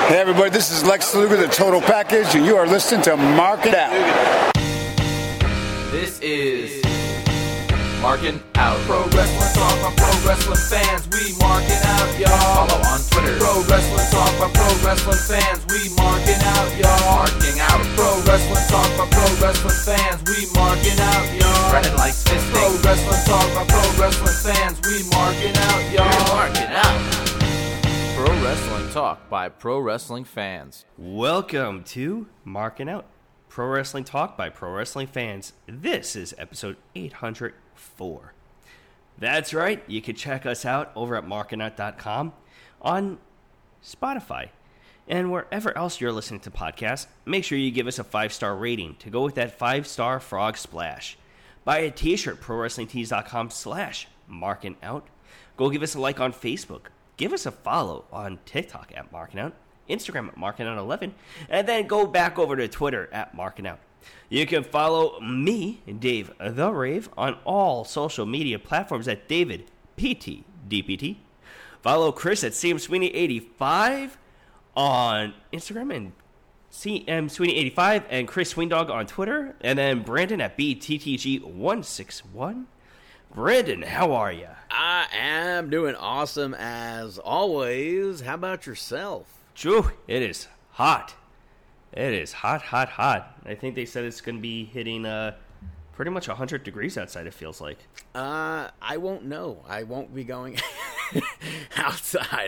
Hey everybody, this is Lex Luger, the Total Package, and you are listening to Mark It Out. This is Marking Out. Pro Wrestling Talk by Pro Wrestling fans, we marking out, y'all. Follow on Twitter. Pro Wrestling Talk by Pro Wrestling fans, we marking out, y'all. Marking Out. Pro Wrestling Talk by Pro Wrestling fans, we marking out, y'all. Brennan likes fisting. Pro Wrestling Talk by Pro Wrestling fans, we marking out, y'all. We're marking out. Pro Wrestling Talk by Pro Wrestling fans. Welcome to Marking Out, Pro Wrestling Talk by Pro Wrestling fans. This is episode 804. That's right, you can check us out over at markingout.com, on Spotify, and wherever else you're listening to podcasts. Make sure you give us a 5-star rating to go with that 5-star frog splash. Buy a t-shirt, prowrestlingtees.com/markingout. Go give us a like on Facebook. Give us a follow on TikTok at MarkingOut, Instagram at MarkingOut11, and then go back over to Twitter at MarkingOut. You can follow me, Dave the Rave, on all social media platforms at David PTDPT. Follow Chris at CMSweeney85 on Instagram and CMSweeney85 and Chris Sweendog on Twitter, and then Brandon at BTTG161. Brandon, how are you? I am doing awesome as always. How about yourself? True, it is hot. It is hot, hot, hot. I think they said it's going to be hitting pretty much 100 degrees outside, it feels like. I won't know. I won't be going outside.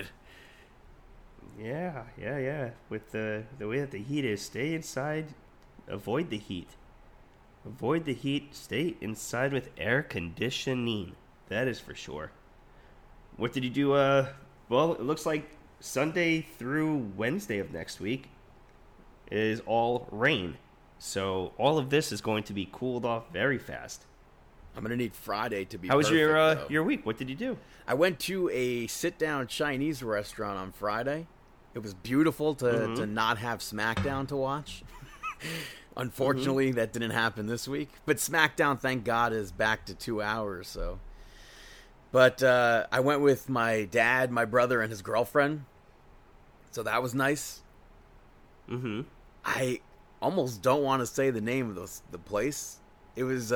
Yeah. With the way that the heat is, stay inside, avoid the heat. Avoid the heat, stay inside with air conditioning. That is for sure. What did you do? Well, it looks like Sunday through Wednesday of next week is all rain. So all of this is going to be cooled off very fast. I'm going to need Friday to be How was perfect, your week? What did you do? I went to a sit-down Chinese restaurant on Friday. It was beautiful to not have SmackDown to watch. Unfortunately, that didn't happen this week. But SmackDown, thank God, is back to 2 hours. So, but I went with my dad, my brother, and his girlfriend. So that was nice. Mm-hmm. I almost don't want to say the name of the place. It was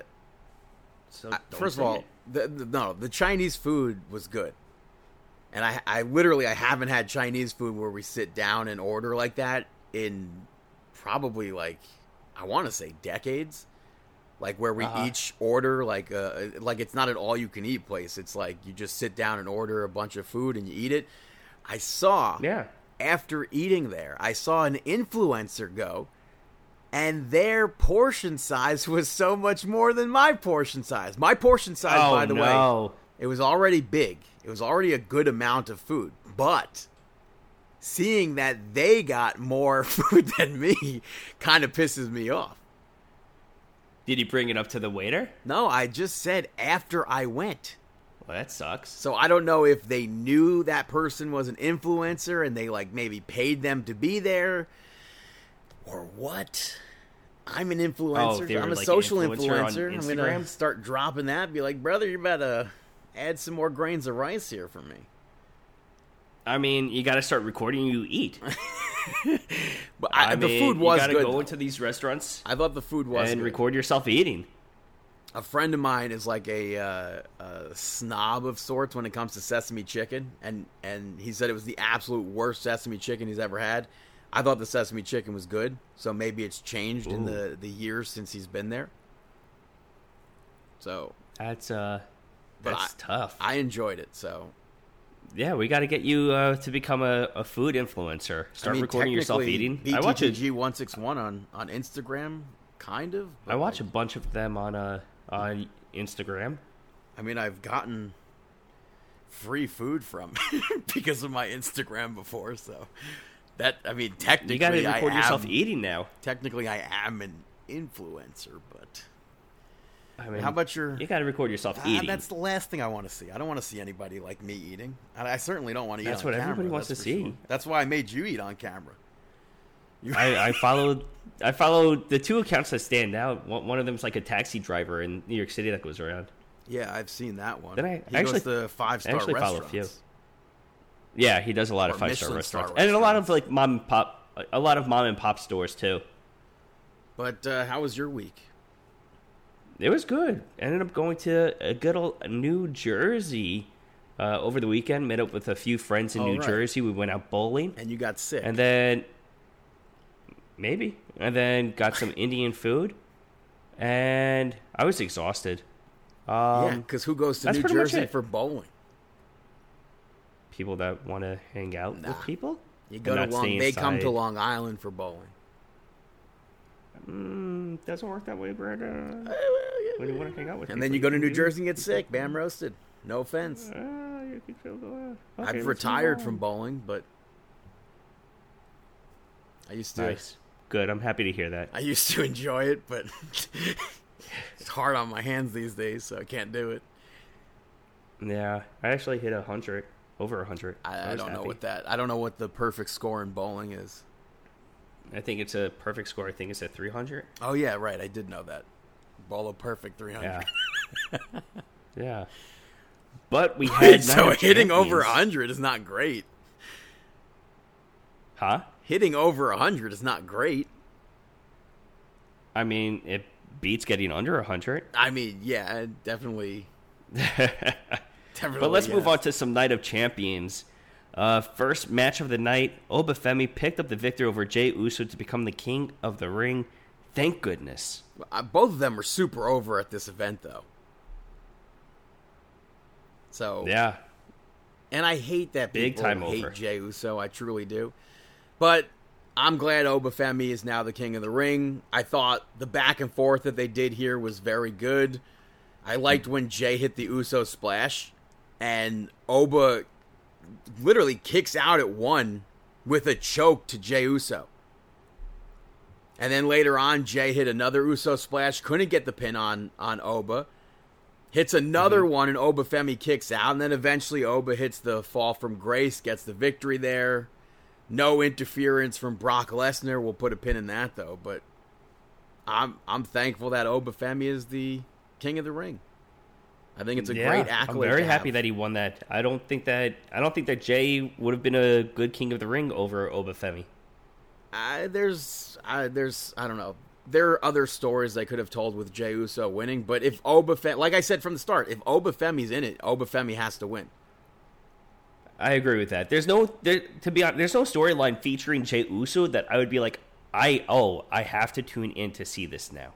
first of all, the Chinese food was good. And I literally haven't had Chinese food where we sit down and order like that in probably I want to say decades, where we each order like it's not an all-you-can-eat place. It's like you just sit down and order a bunch of food and you eat it. I saw, after eating there, I saw an influencer go, and their portion size was so much more than my portion size. My portion size, by the way, it was already big. It was already a good amount of food, but seeing that they got more food than me kind of pisses me off. Did you bring it up to the waiter? No, I just said after I went. Well, that sucks. So I don't know if they knew that person was an influencer and they maybe paid them to be there or what. I'm an influencer. I'm a social influencer. I'm going to start dropping that. Be like, brother, you better add some more grains of rice here for me. I mean, you got to start recording you eat. But the food was good. You got to go into these restaurants. I thought the food was and good. Record yourself eating. A friend of mine is like a snob of sorts when it comes to sesame chicken, and he said it was the absolute worst sesame chicken he's ever had. I thought the sesame chicken was good, so maybe it's changed in the years since he's been there. So that's tough. I enjoyed it, so. Yeah, we got to get you to become a food influencer. Start recording yourself eating. I watch BTTG161 on Instagram, kind of. I watch a bunch of them on Instagram. I mean, I've gotten free food from because of my Instagram before, so technically, you got to record yourself eating now. Technically, I am an influencer, but. I mean, how about you got to record yourself eating. That's the last thing I want to see. I don't want to see anybody like me eating. I certainly don't want to eat on camera. That's what everybody wants to see. Sure. That's why I made you eat on camera. I followed the two accounts that stand out. One of them is like a taxi driver in New York City that goes around. Yeah, I've seen that one. Then he goes to 5-star restaurants. Follow a few. Yeah, he does a lot of Or 5-star Michelin-star restaurants, and a lot of like mom and pop stores too. But how was your week? It was good. Ended up going to a good old New Jersey over the weekend. Met up with a few friends in New Jersey. We went out bowling, And you got sick. and then got some Indian food, and I was exhausted. yeah, because who goes to that's New pretty much Jersey it. for bowling? People that want to hang out with people. You and go to not stay They come to inside. Long Island for bowling. Doesn't work that way, Brandon. When you want to hang out with And people, then you go to New can Jersey and get sick. Bam, roasted. No offense. You can feel the okay, I've let's retired move from on. bowling, but I used to. Nice. Good. I'm happy to hear that. I used to enjoy it, but it's hard on my hands these days, so I can't do it. Yeah, I actually hit 100, over 100. I was don't know happy. I don't know what the perfect score in bowling is. I think it's a perfect score. I think it's at 300. Oh yeah, right. I did know that. Bowl of perfect 300. Yeah. Yeah. But we had So Night of hitting over Champions. 100 is not great. Huh? Hitting over 100 is not great. I mean, it beats getting under 100. I mean, yeah, definitely. But let's move on to some Night of Champions. First match of the night, Obafemi picked up the victory over Jey Uso to become the king of the ring. Thank goodness. Both of them are super over at this event, though. So Yeah. and I hate that Big people time hate over. Jey Uso. I truly do. But I'm glad Obafemi is now the king of the ring. I thought the back and forth that they did here was very good. I liked when Jey hit the Uso splash, and Oba literally kicks out at one with a choke to Jey Uso. And then later on, Jey hit another Uso splash, couldn't get the pin on Oba. Hits another one, and Obafemi kicks out. And then eventually Oba hits the fall from grace, gets the victory there. No interference from Brock Lesnar. We'll put a pin in that, though. But I'm thankful that Obafemi is the king of the ring. I think it's a great accolade. I'm very to happy have. that he won that. I don't think that Jey would have been a good king of the ring over Obafemi. There's I don't know. There are other stories they could have told with Jey Uso winning, but if Obafemi, like I said from the start, if Obafemi's in it, Obafemi has to win. I agree with that. To be honest, there's no storyline featuring Jey Uso that I would be like, I have to tune in to see this now.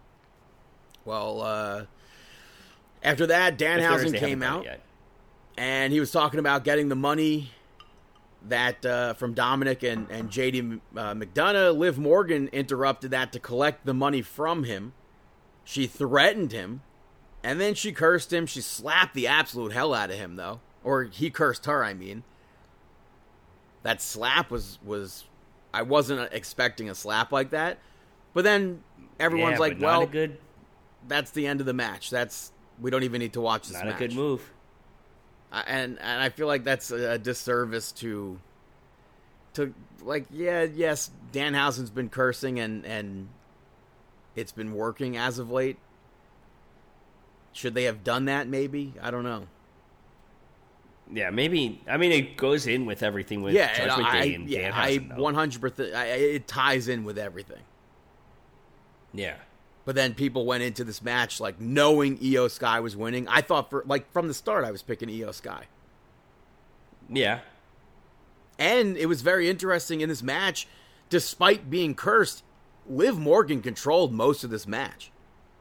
Well, after that, Danhausen came out, and he was talking about getting the money that from Dominic and JD McDonough. Liv Morgan interrupted that to collect the money from him. She threatened him, and then she cursed him. She slapped the absolute hell out of him, though. Or he cursed her, I mean. That slap was I wasn't expecting a slap like that. But then everyone's like, but well, not a good, that's the end of the match. We don't even need to watch this not match. a good move. And I feel like that's a disservice to like, yes, Danhausen's been cursing and it's been working as of late. Should they have done that maybe? I don't know. Yeah, maybe. I mean, it goes in with everything with Judgment Day and Danhausen, though. 100%. It ties in with everything. Yeah. But then people went into this match like knowing Io Sky was winning. I thought from the start I was picking Io Sky. Yeah. And it was very interesting in this match, despite being cursed, Liv Morgan controlled most of this match.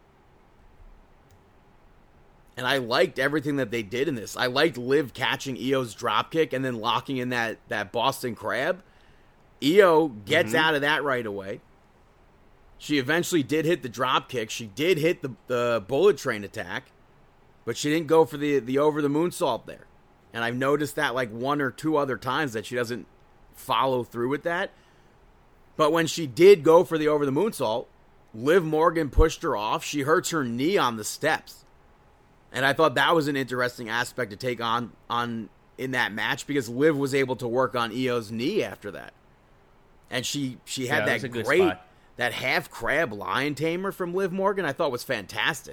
And I liked everything that they did in this. I liked Liv catching Io's dropkick and then locking in that Boston Crab. Io gets out of that right away. She eventually did hit the dropkick. She did hit the bullet train attack. But she didn't go for the over the moonsault there. And I've noticed that like one or two other times that she doesn't follow through with that. But when she did go for the over the moonsault, Liv Morgan pushed her off. She hurts her knee on the steps. And I thought that was an interesting aspect to take on in that match because Liv was able to work on Io's knee after that. And she had that was a that good great, spot. that half crab lion tamer from Liv Morgan I thought was fantastic.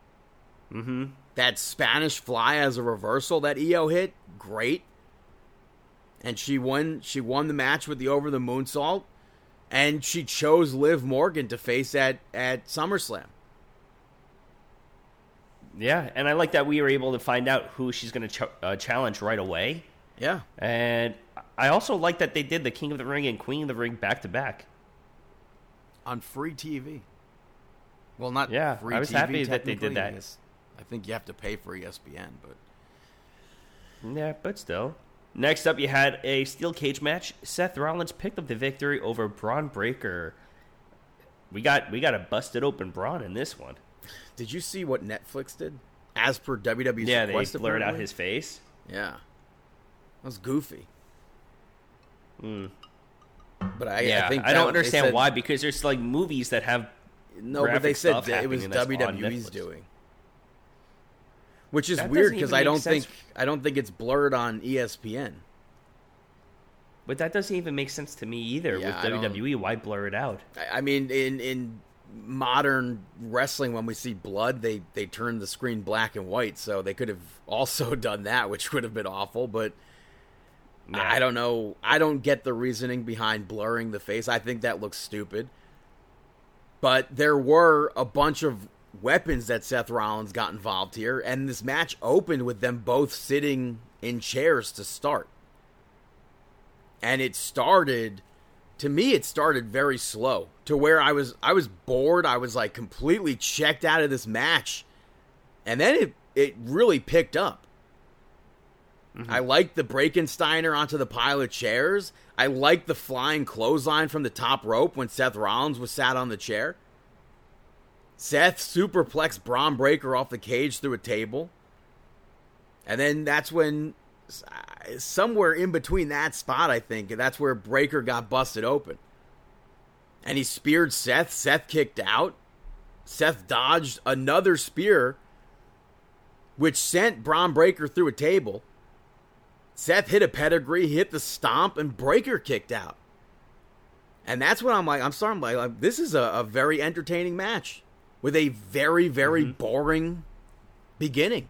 Mm-hmm. That Spanish fly as a reversal that Io hit, great. And she won the match with the over the moonsault, and she chose Liv Morgan to face at SummerSlam. Yeah, and I like that we were able to find out who she's going to challenge right away. Yeah. And I also like that they did the King of the Ring and Queen of the Ring back-to-back. On free TV. Well, not yeah, free I was TV, happy that they did that. I think you have to pay for ESPN, but... Yeah, but still. Next up, you had a steel cage match. Seth Rollins picked up the victory over Braun Breaker. We got a busted open Braun in this one. Did you see what Netflix did? As per WWE's yeah, request, they blurred out apparently? his face. Yeah. That was goofy. Mm. But I think I don't understand why, because there's like movies that have but they said stuff it was happening that's on WWE's Netflix. doing. Which is That weird doesn't because even I don't think it's blurred on ESPN. But that doesn't even make sense to me either. Yeah, with WWE, why blur it out? I mean, in modern wrestling, when we see blood, they turn the screen black and white, so they could have also done that, which would have been awful, but Yeah. I don't know. I don't get the reasoning behind blurring the face. I think that looks stupid. But there were a bunch of weapons that Seth Rollins got involved here, and this match opened with them both sitting in chairs to start. And it started, to me, it started very slow, to where I was bored. I was like completely checked out of this match. And then it really picked up. Mm-hmm. I liked the Breakensteiner onto the pile of chairs. I liked the flying clothesline from the top rope when Seth Rollins was sat on the chair. Seth superplexed Braun Breaker off the cage through a table. And then that's when, somewhere in between that spot, I think, that's where Breaker got busted open. And he speared Seth. Seth kicked out. Seth dodged another spear, which sent Braun Breaker through a table. Seth hit a pedigree, hit the stomp, and Breaker kicked out. And that's when I'm like, this is a very entertaining match with a very, very boring beginning.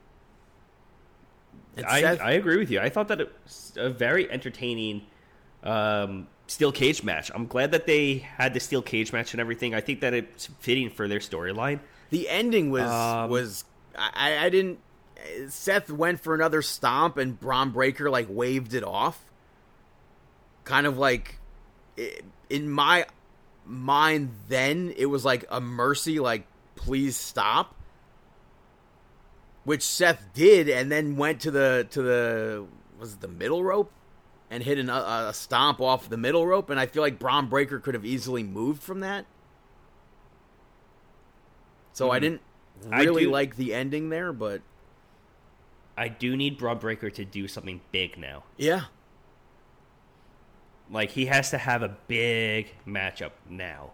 I agree with you. I thought that it was a very entertaining steel cage match. I'm glad that they had the steel cage match and everything. I think that it's fitting for their storyline. The ending was I didn't. Seth went for another stomp and Braun Breaker like waved it off. Kind of like, in my mind then, it was like a mercy, like, please stop. Which Seth did, and then went to the was it the middle rope? And hit a stomp off the middle rope, and I feel like Braun Breaker could have easily moved from that. So I didn't really like the ending there, but I do need Braun Breaker to do something big now. yeah. Like, he has to have a big matchup now.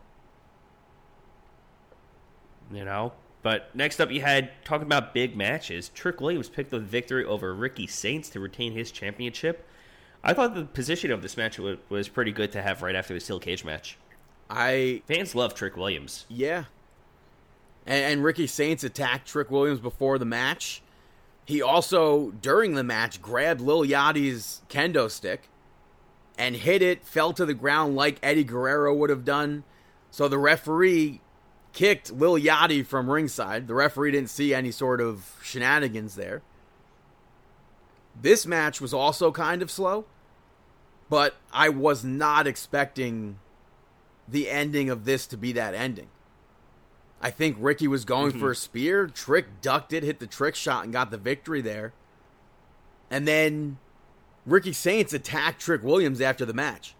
You know? But next up, you had, talking about big matches, Trick Williams picked up the victory over Ricky Saints to retain his championship. I thought the position of this match was pretty good to have right after the steel cage match. Fans love Trick Williams. Yeah. And Ricky Saints attacked Trick Williams before the match. He also, during the match, grabbed Lil Yachty's kendo stick and hit it, fell to the ground like Eddie Guerrero would have done. So the referee kicked Lil Yachty from ringside. The referee didn't see any sort of shenanigans there. This match was also kind of slow, but I was not expecting the ending of this to be that ending. I think Ricky was going for a spear. Trick ducked it, hit the trick shot, and got the victory there. And then Ricky Saints attacked Trick Williams after the match.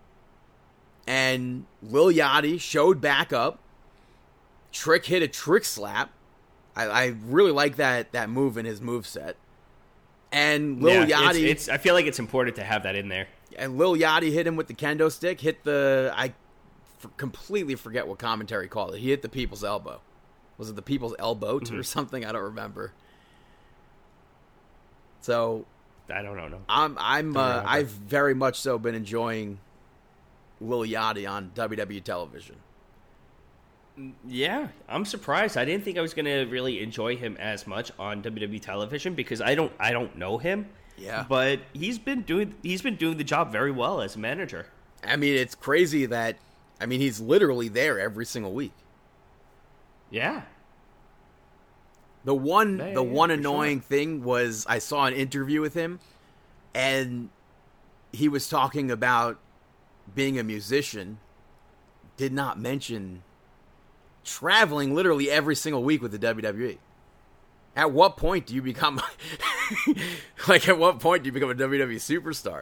And Lil Yachty showed back up. Trick hit a trick slap. I really like that move in his moveset. And Lil Yachty... I feel like it's important to have that in there. And Lil Yachty hit him with the kendo stick, hit the... completely forget what commentary called it. He hit the people's elbow. Was it the people's elbow or something? I don't remember. So I don't know. I've very much so been enjoying Lil Yachty on WWE television. Yeah, I'm surprised. I didn't think I was going to really enjoy him as much on WWE television because I don't know him. Yeah. But he's been doing the job very well as a manager. I mean, it's crazy that he's literally there every single week. Yeah. The one for annoying thing was I saw an interview with him, and he was talking about being a musician, did not mention traveling literally every single week with the WWE. At what point do you become at what point do you become a WWE superstar?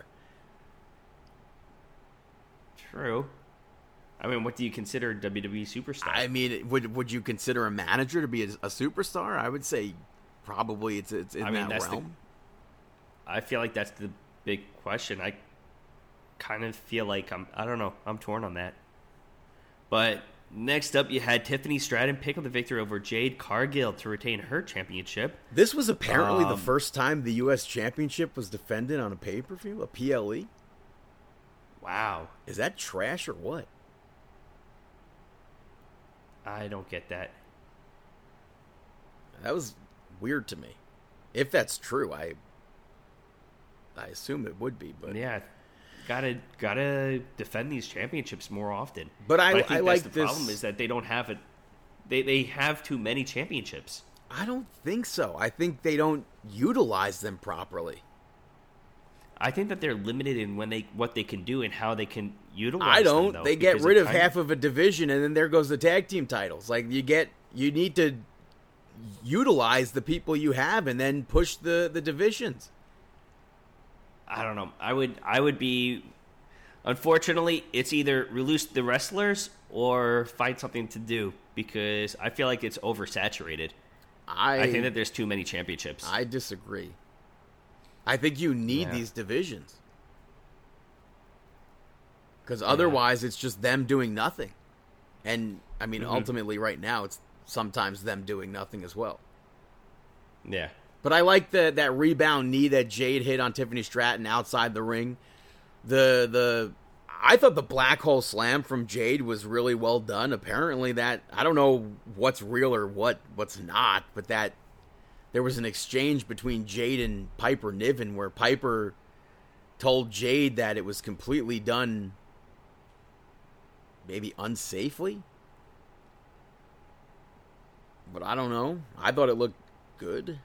True. I mean, what do you consider a WWE superstar? I mean, would you consider a manager to be a superstar? I would say probably it's in that realm. I feel like that's the big question. I kind of feel like I don't know. I'm torn on that. But next up, you had Tiffany Stratton pick up the victory over Jade Cargill to retain her championship. This was apparently the first time the U.S. Championship was defended on a pay-per-view, a PLE. Wow. Is that trash or what? I don't get that. That was weird to me. If that's true, I assume it would be, but yeah, gotta defend these championships more often. But I think like the this. problem is that they don't have it. They have too many championships. I don't think so. I think they don't utilize them properly. I think that they're limited in what they can do and how they can utilize. I don't. Them, though, they get rid of half of a division, and then there goes the tag team titles. Like you need to utilize the people you have, and then push the divisions. I don't know. I would be. Unfortunately, it's either release the wrestlers or find something to do because I feel like it's oversaturated. I think that there's too many championships. I disagree. I think you need these divisions. Because otherwise it's just them doing nothing. And, I mean, ultimately right now it's sometimes them doing nothing as well. Yeah. But I like that rebound knee that Jade hit on Tiffany Stratton outside the ring. I thought the black hole slam from Jade was really well done. Apparently that, I don't know what's real or what's not, but that there was an exchange between Jade and Piper Niven where Piper told Jade that it was completely done maybe unsafely. But I don't know. I thought it looked good.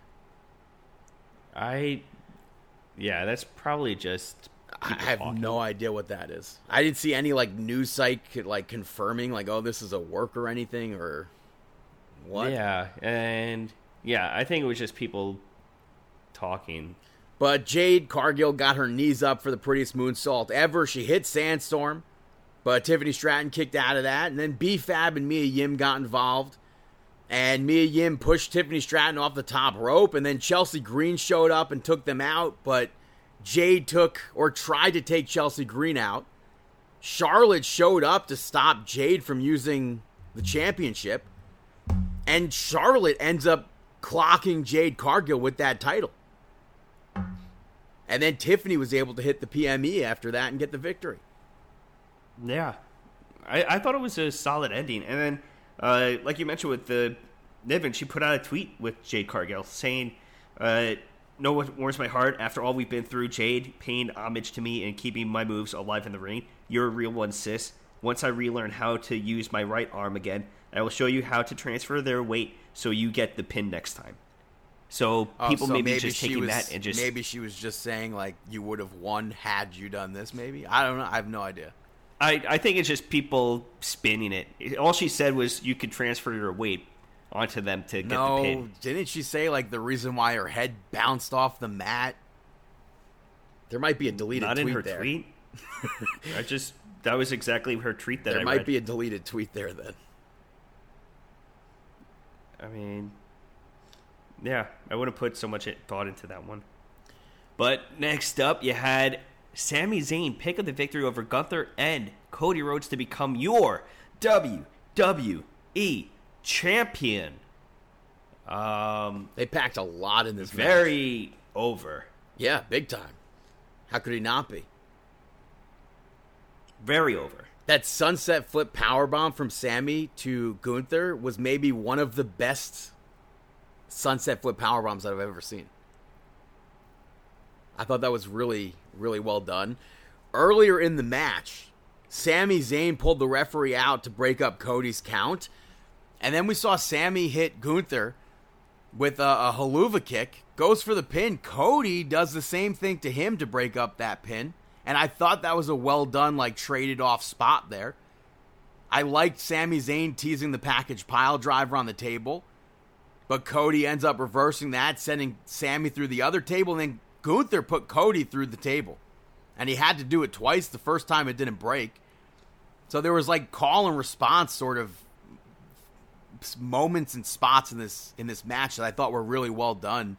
That's probably just I have no idea what that is. I didn't see any news site confirming oh, this is a work or anything or what. Yeah, and I think it was just people talking. But Jade Cargill got her knees up for the prettiest moonsault ever. She hit Sandstorm, but Tiffany Stratton kicked out of that, and then B-Fab and Mia Yim got involved. And Mia Yim pushed Tiffany Stratton off the top rope, and then Chelsea Green showed up and took them out, but Jade tried to take Chelsea Green out. Charlotte showed up to stop Jade from using the championship, and Charlotte ends up clocking Jade Cargill with that title. And then Tiffany was able to hit the PME after that and get the victory. Yeah. I thought it was a solid ending. And then, like you mentioned with the Niven, she put out a tweet with Jade Cargill saying, "Know what warms my heart? After all we've been through, Jade, paying homage to me and keeping my moves alive in the ring. You're a real one, sis. Once I relearn how to use my right arm again, I will show you how to transfer their weight so you get the pin next time." So people maybe just taking that and just... Maybe she was just saying, you would have won had you done this, maybe? I don't know. I have no idea. I think it's just people spinning it. All she said was you could transfer your weight onto them to get the pin. No, didn't she say, the reason why her head bounced off the mat? There might be a deleted tweet there. Not in her tweet? That was exactly her tweet that I read. There might be a deleted tweet there, then. I mean... Yeah, I wouldn't put so much thought into that one. But next up, you had Sami Zayn pick up the victory over Gunther and Cody Rhodes to become your WWE champion. They packed a lot in this match. Very over. Yeah, big time. How could he not be? Very over. That sunset flip powerbomb from Sami to Gunther was maybe one of the best sunset flip powerbombs that I've ever seen. I thought that was really, really well done. Earlier in the match, Sami Zayn pulled the referee out to break up Cody's count. And then we saw Sami hit Gunther with a haluva kick. Goes for the pin. Cody does the same thing to him to break up that pin. And I thought that was a well done, like, traded off spot there. I liked Sami Zayn teasing the package pile driver on the table. But Cody ends up reversing that, sending Sami through the other table. And then Gunther put Cody through the table. And he had to do it twice. The first time it didn't break. So there was like call and response sort of moments and spots in this match that I thought were really well done.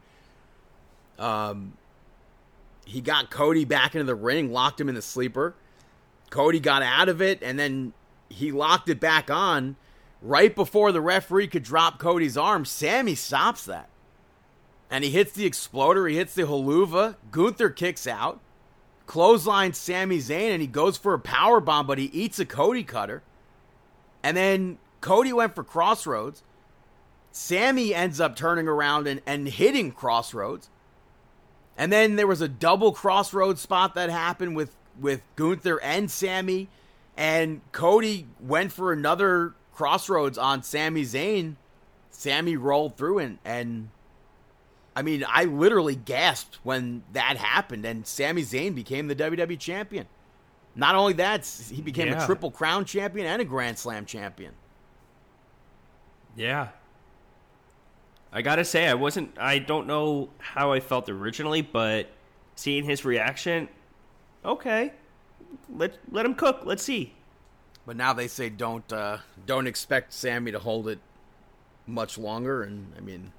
He got Cody back into the ring, locked him in the sleeper. Cody got out of it, and then he locked it back on. Right before the referee could drop Cody's arm, Sami stops that. And he hits the exploder, he hits the haluva. Gunther kicks out. Clotheslines Sami Zayn, and he goes for a powerbomb, but he eats a Cody cutter. And then Cody went for Crossroads. Sami ends up turning around and hitting Crossroads. And then there was a double Crossroads spot that happened with Gunther and Sami. And Cody went for another Crossroads on Sami Zayn. Sami rolled through and I mean, I literally gasped when that happened, and Sami Zayn became the WWE champion. Not only that, he became a Triple Crown champion and a Grand Slam champion. Yeah. I gotta say, I don't know how I felt originally, but seeing his reaction, okay, let him cook. Let's see. But now they say don't expect Sami to hold it much longer, and I mean,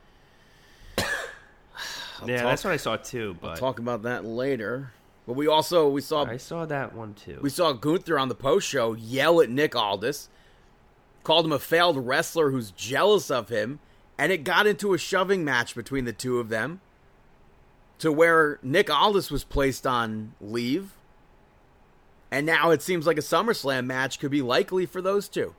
that's what I saw too. But I'll talk about that later. But I saw that one too. We saw Gunther on the post show yell at Nick Aldis, called him a failed wrestler who's jealous of him, and it got into a shoving match between the two of them, to where Nick Aldis was placed on leave, and now it seems like a SummerSlam match could be likely for those two.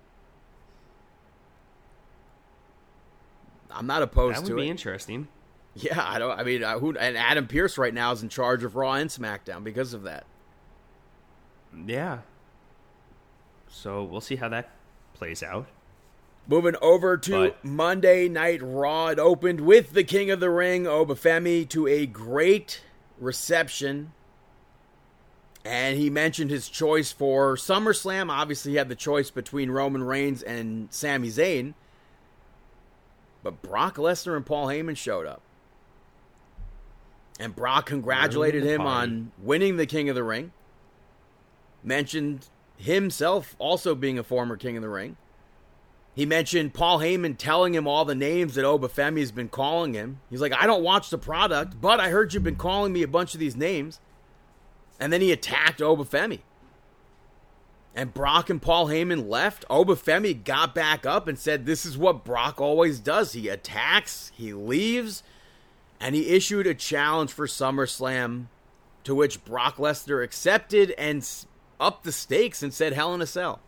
I'm not opposed to it. That would be interesting. Yeah, and Adam Pearce right now is in charge of Raw and SmackDown because of that. Yeah. So we'll see how that plays out. Moving over to Monday Night Raw, it opened with the King of the Ring, Obafemi, to a great reception. And he mentioned his choice for SummerSlam. Obviously, he had the choice between Roman Reigns and Sami Zayn. But Brock Lesnar and Paul Heyman showed up. And Brock congratulated him on winning the King of the Ring. Mentioned himself also being a former King of the Ring. He mentioned Paul Heyman telling him all the names that Obafemi has been calling him. He's like, I don't watch the product, but I heard you've been calling me a bunch of these names. And then he attacked Obafemi. And Brock and Paul Heyman left. Obafemi got back up and said this is what Brock always does. He attacks, he leaves, and he issued a challenge for SummerSlam, to which Brock Lesnar accepted and upped the stakes and said Hell in a Cell.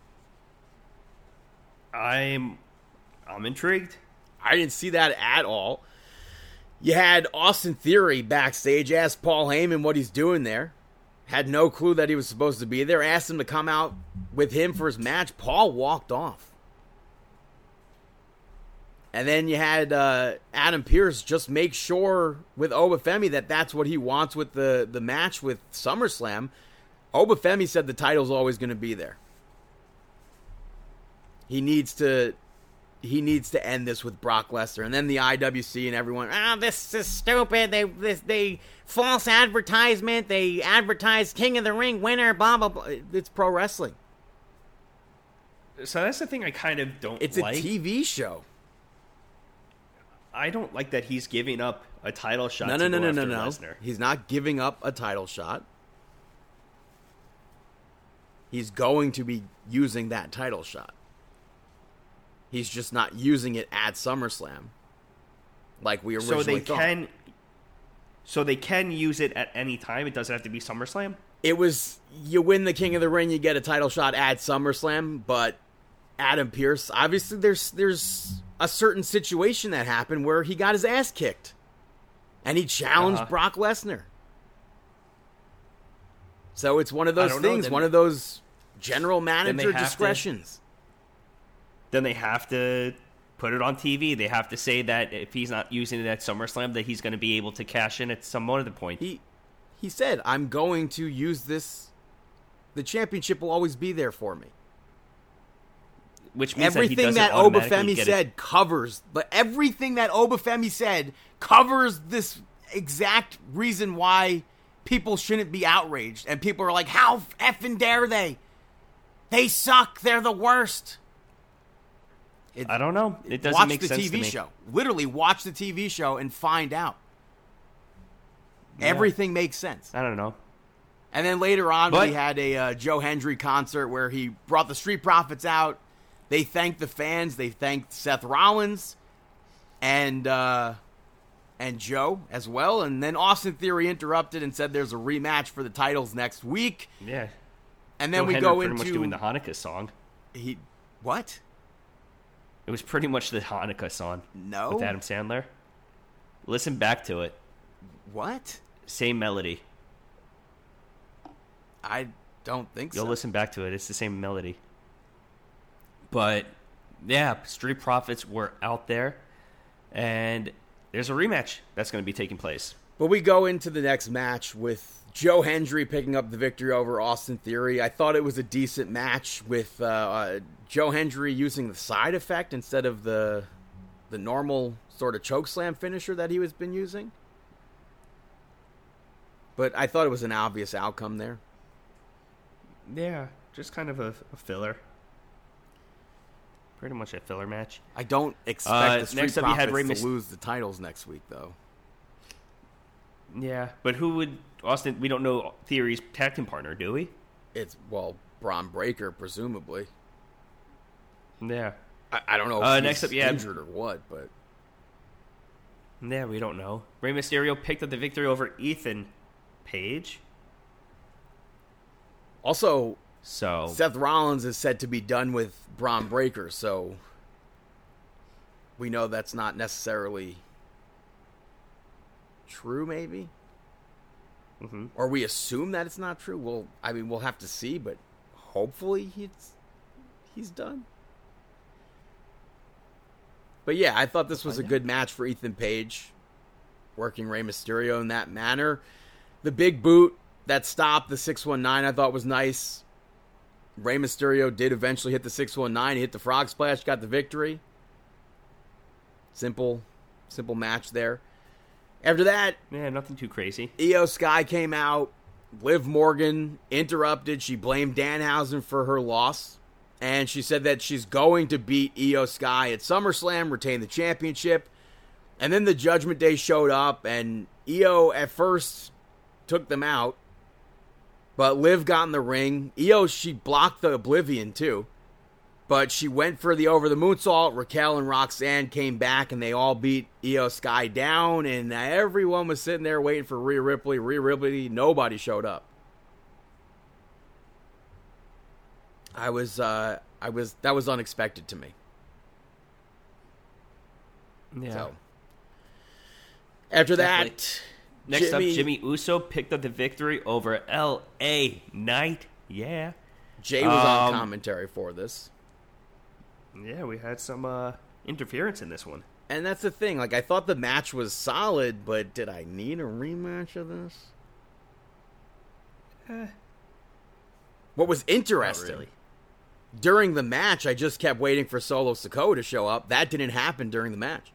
I'm intrigued. I didn't see that at all. You had Austin Theory backstage, asked Paul Heyman what he's doing there. Had no clue that he was supposed to be there. Asked him to come out with him for his match. Paul walked off. And then you had Adam Pearce just make sure with Obafemi that that's what he wants with the match with SummerSlam. Obafemi said the title's always going to be there. He needs to end this with Brock Lesnar. And then the IWC and everyone, this is stupid. They false advertisement. They advertise King of the Ring winner, blah, blah, blah. It's pro wrestling. So that's the thing I kind of don't like. It's a TV show. I don't like that he's giving up a title shot to No. Lesnar. He's not giving up a title shot. He's going to be using that title shot. He's just not using it at SummerSlam like we originally thought. So they can use it at any time? It doesn't have to be SummerSlam? It was, you win the King of the Ring, you get a title shot at SummerSlam, but Adam Pearce, obviously there's a certain situation that happened where he got his ass kicked. And he challenged Brock Lesnar. So it's one of those things, one of those general manager discretions. Then they have to put it on TV. They have to say that if he's not using it at SummerSlam, that he's going to be able to cash in at some other point. He said, I'm going to use this. The championship will always be there for me. Which means everything that Obafemi said covers, but everything that Obafemi said covers this exact reason why people shouldn't be outraged. And people are like, how effing dare they? They suck. They're the worst. I don't know. It doesn't make sense to me. Watch the TV show. Literally, watch the TV show and find out. Yeah. Everything makes sense. I don't know. And then later on, we had a Joe Hendry concert where he brought the Street Profits out. They thanked the fans. They thanked Seth Rollins and Joe as well. And then Austin Theory interrupted and said there's a rematch for the titles next week. Yeah. And then we go into pretty much doing the Hanukkah song. What? It was pretty much the Hanukkah song. No. With Adam Sandler. Listen back to it. What? Same melody. I don't think so. You'll listen back to it. It's the same melody. But, yeah, Street Profits were out there. And there's a rematch that's going to be taking place. But we go into the next match with Joe Hendry picking up the victory over Austin Theory. I thought it was a decent match with Joe Hendry using the side effect instead of the normal sort of chokeslam finisher that he was been using. But I thought it was an obvious outcome there. Yeah, just kind of a filler. Pretty much a filler match. I don't expect the Street Profits to lose the titles next week, though. Yeah, but who would Austin? We don't know Theory's tag team partner, do we? It's Braun Breaker, presumably. Yeah, I don't know if next he's up, yeah, injured or what, but yeah, we don't know. Rey Mysterio picked up the victory over Ethan Page. Also, Seth Rollins is said to be done with Braun Breaker, so we know that's not necessarily true, maybe? Mm-hmm. Or we assume that it's not true. Well, I mean, we'll have to see, but hopefully he's done. But yeah, I thought this was a good match for Ethan Page, working Rey Mysterio in that manner. The big boot that stopped the 619 I thought was nice. Rey Mysterio did eventually hit the 619. He hit the frog splash, got the victory. Simple match there. After that, yeah, nothing too crazy. Io Sky came out. Liv Morgan interrupted. She blamed Danhausen for her loss. And she said that she's going to beat Io Sky at SummerSlam, retain the championship. And then the Judgment Day showed up, and Io at first took them out. But Liv got in the ring. Io, she blocked the Oblivion, too. But she went for the over the moonsault. Raquel and Roxanne came back, and they all beat Io Sky down. And everyone was sitting there waiting for Rhea Ripley. Rhea Ripley, nobody showed up. That was unexpected to me. Yeah. So, after Definitely. that, next up, Jimmy Uso picked up the victory over L.A. Knight. Yeah. Jay was on commentary for this. Yeah, we had some interference in this one. And that's the thing. Like, I thought the match was solid, but did I need a rematch of this? What was interesting, really. During the match, I just kept waiting for Solo Sikoa to show up. That didn't happen during the match.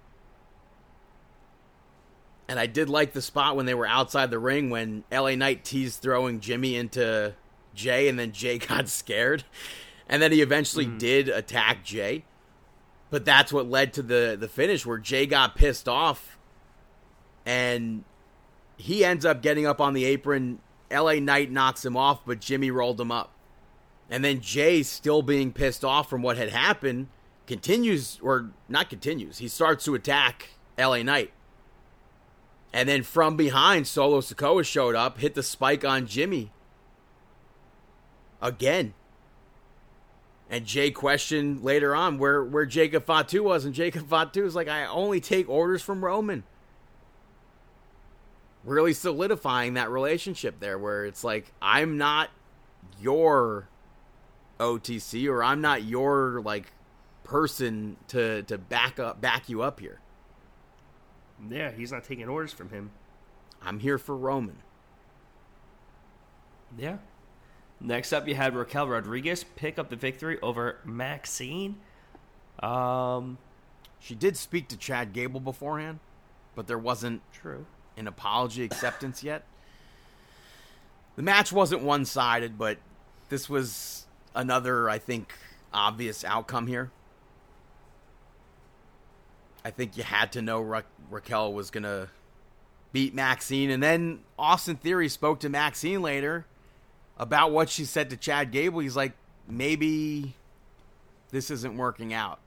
And I did like the spot when they were outside the ring when LA Knight teased throwing Jimmy into Jay, and then Jay got scared. And then he eventually did attack Jay. But that's what led to the finish where Jay got pissed off. And he ends up getting up on the apron. LA Knight knocks him off, but Jimmy rolled him up. And then Jay, still being pissed off from what had happened, he starts to attack LA Knight. And then from behind, Solo Sikoa showed up, hit the spike on Jimmy. Again. And Jay questioned later on where Jacob Fatu was, and Jacob Fatu was like, I only take orders from Roman. really solidifying that relationship there where it's like, I'm not your OTC, or I'm not your, like, person to back you up here. Yeah, he's not taking orders from him. I'm here for Roman. Yeah. Next up, you had Raquel Rodriguez pick up the victory over Maxine. She did speak to Chad Gable beforehand, but there wasn't True. an apology acceptance yet. The match wasn't one-sided, but this was another, I think, obvious outcome here. I think you had to know Raquel was going to beat Maxine. And then Austin Theory spoke to Maxine later about what she said to Chad Gable. He's like, maybe this isn't working out.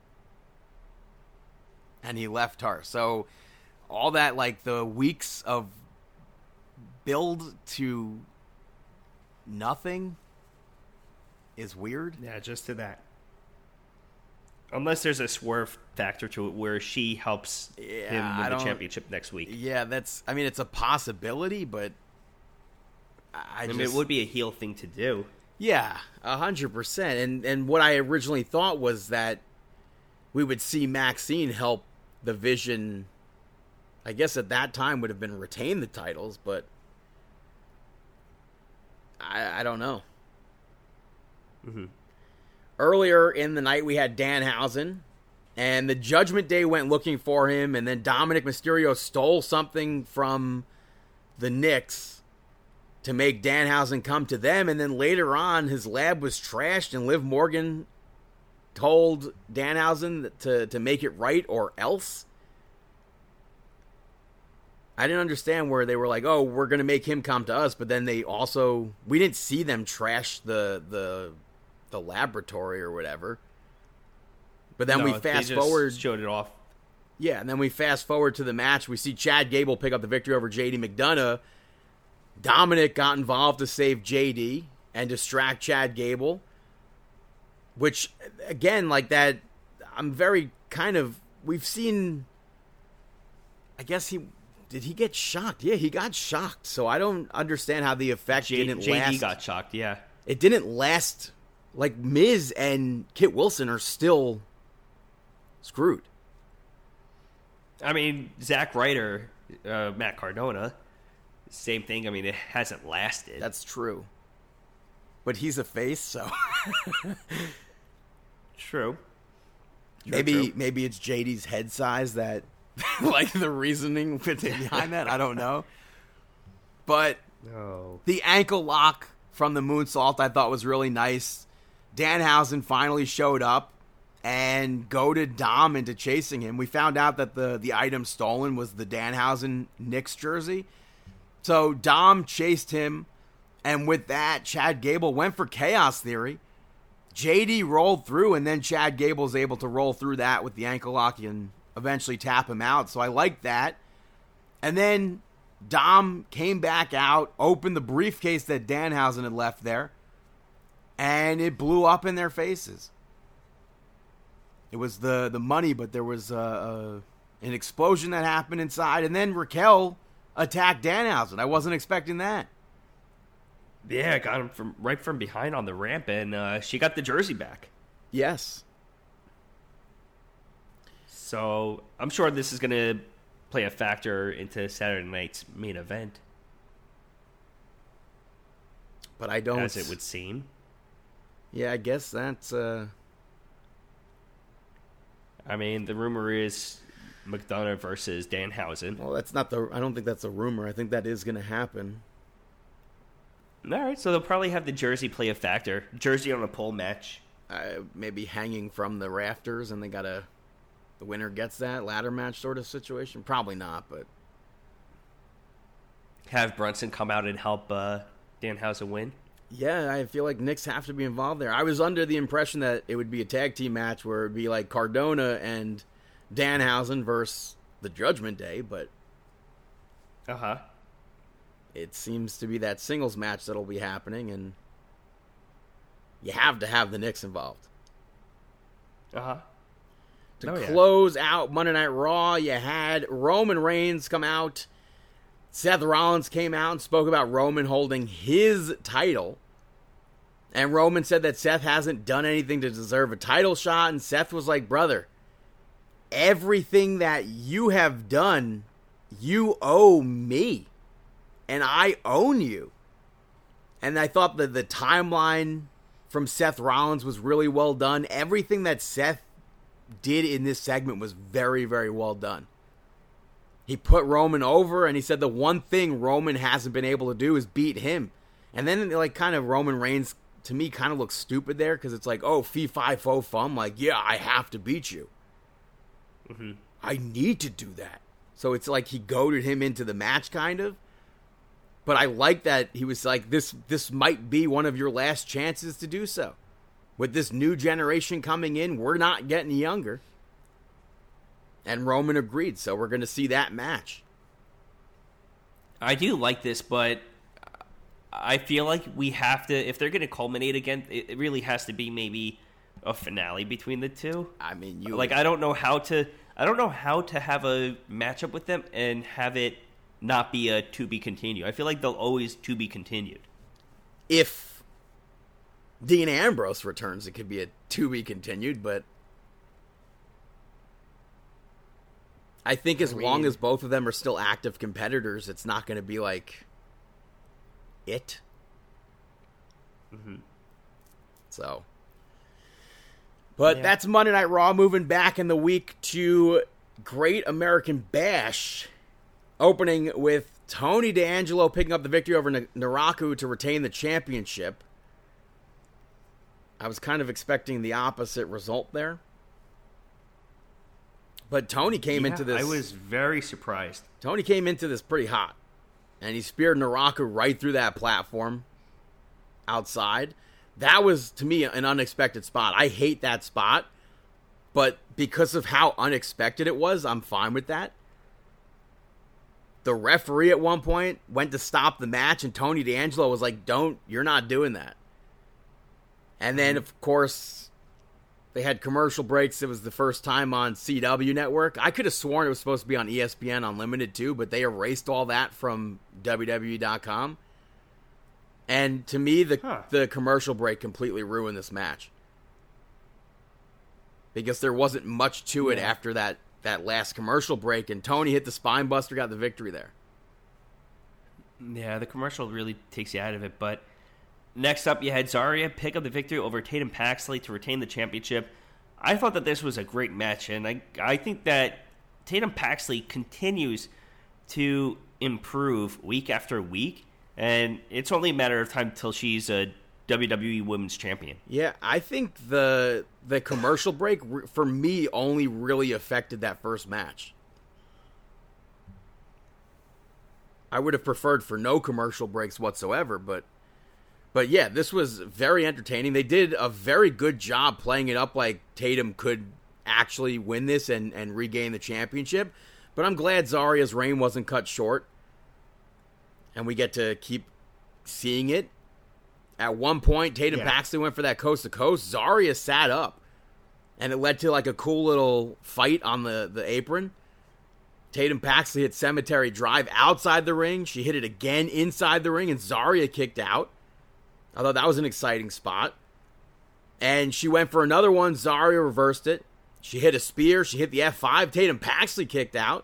And he left her. So all that, like, the weeks of build to nothing is weird. Yeah, just to that. Unless there's a swerve factor to it where she helps him win the championship next week. Yeah, it's a possibility, but I mean, it would be a heel thing to do. Yeah, 100%. And what I originally thought was that we would see Maxine help the Vision, I guess at that time would have been retain the titles, but I don't know. Mm-hmm. Earlier in the night, we had Danhausen, and the Judgment Day went looking for him, and then Dominic Mysterio stole something from the Knicks to make Danhausen come to them, and then later on, his lab was trashed, and Liv Morgan told Danhausen to make it right or else. I didn't understand where they were like, oh, we're going to make him come to us, but then we didn't see them trash the laboratory or whatever. But then we fast forward. Showed it off. Yeah, and then we fast forward to the match. We see Chad Gable pick up the victory over JD McDonough. Dominic got involved to save JD and distract Chad Gable. Which, again, like that, I'm very we've seen, I guess did he get shocked? Yeah, he got shocked. So I don't understand how the effect didn't last. JD got shocked, yeah. It didn't last. Like, Miz and Kit Wilson are still screwed. I mean, Zack Ryder, Matt Cardona, same thing. I mean, it hasn't lasted. That's true. But he's a face, so... True. Maybe it's JD's head size that, like, the reasoning behind that. I don't know. But the ankle lock from the moonsault I thought was really nice. Danhausen finally showed up and goaded Dom into chasing him. We found out that the item stolen was the Danhausen Knicks jersey. So Dom chased him, and with that, Chad Gable went for Chaos Theory. JD rolled through, and then Chad Gable's able to roll through that with the ankle lock and eventually tap him out. So I liked that. And then Dom came back out, opened the briefcase that Danhausen had left there, and it blew up in their faces. It was the money, but there was an explosion that happened inside, and then Raquel attacked Danhausen. I wasn't expecting that. Yeah, got him from behind on the ramp, and she got the jersey back. Yes. So I'm sure this is going to play a factor into Saturday night's main event. But I don't... As it would seem. Yeah, I guess that's... I mean, the rumor is McDonough versus Danhausen. Well, that's not I don't think that's a rumor. I think that is going to happen. All right, so they'll probably have the jersey play a factor. Jersey on a pole match. Maybe hanging from the rafters, and the winner gets that ladder match sort of situation. Probably not, but have Brunson come out and help Danhausen win. Yeah, I feel like Knicks have to be involved there. I was under the impression that it would be a tag team match where it would be like Cardona and Danhausen versus the Judgment Day, but it seems to be that singles match that'll be happening, and you have to have the Knicks involved. To close out Monday Night Raw, you had Roman Reigns come out Seth Rollins came out and spoke about Roman holding his title. And Roman said that Seth hasn't done anything to deserve a title shot. And Seth was like, brother, everything that you have done, you owe me. And I own you. And I thought that the timeline from Seth Rollins was really well done. Everything that Seth did in this segment was very, very well done. He put Roman over, and he said the one thing Roman hasn't been able to do is beat him. And then, like, kind of Roman Reigns, to me, kind of looks stupid there, because it's like, oh, fee, fi, fo, fum. Like, yeah, I have to beat you. Mm-hmm. I need to do that. So it's like he goaded him into the match, kind of. But I like that he was like, this might be one of your last chances to do so. With this new generation coming in, we're not getting younger. And Roman agreed, so we're going to see that match. I do like this, but I feel like we have to, if they're going to culminate again, it really has to be maybe a finale between the two. I mean, I don't know how to have a matchup with them and have it not be a to be continued. I feel like they'll always to be continued. If Dean Ambrose returns, it could be a to be continued, but I think as long as both of them are still active competitors, it's not going to be like it. Mm-hmm. So, but that's Monday Night Raw. Moving back in the week to Great American Bash, opening with Tony D'Angelo picking up the victory over Naraku to retain the championship. I was kind of expecting the opposite result there. But Tony came into this... I was very surprised. Tony came into this pretty hot. And he speared Naraku right through that platform outside. That was, to me, an unexpected spot. I hate that spot. But because of how unexpected it was, I'm fine with that. The referee at one point went to stop the match, and Tony D'Angelo was like, you're not doing that. And then, of course, they had commercial breaks. It was the first time on CW Network. I could have sworn it was supposed to be on ESPN Unlimited too, but they erased all that from WWE.com. And to me, the commercial break completely ruined this match. Because there wasn't much to it after that last commercial break, and Tony hit the spine buster, got the victory there. Yeah, the commercial really takes you out of it, but next up, you had Zarya pick up the victory over Tatum Paxley to retain the championship. I thought that this was a great match, and I think that Tatum Paxley continues to improve week after week, and it's only a matter of time till she's a WWE Women's Champion. Yeah, I think the commercial break, for me, only really affected that first match. I would have preferred for no commercial breaks whatsoever, but yeah, this was very entertaining. They did a very good job playing it up like Tatum could actually win this and regain the championship. But I'm glad Zarya's reign wasn't cut short. And we get to keep seeing it. At one point, Tatum Paxley went for that coast to coast. Zarya sat up. And it led to like a cool little fight on the apron. Tatum Paxley hit Cemetery Drive outside the ring. She hit it again inside the ring, and Zarya kicked out. I thought that was an exciting spot. And she went for another one. Zarya reversed it. She hit a spear. She hit the F5. Tatum Paxley kicked out.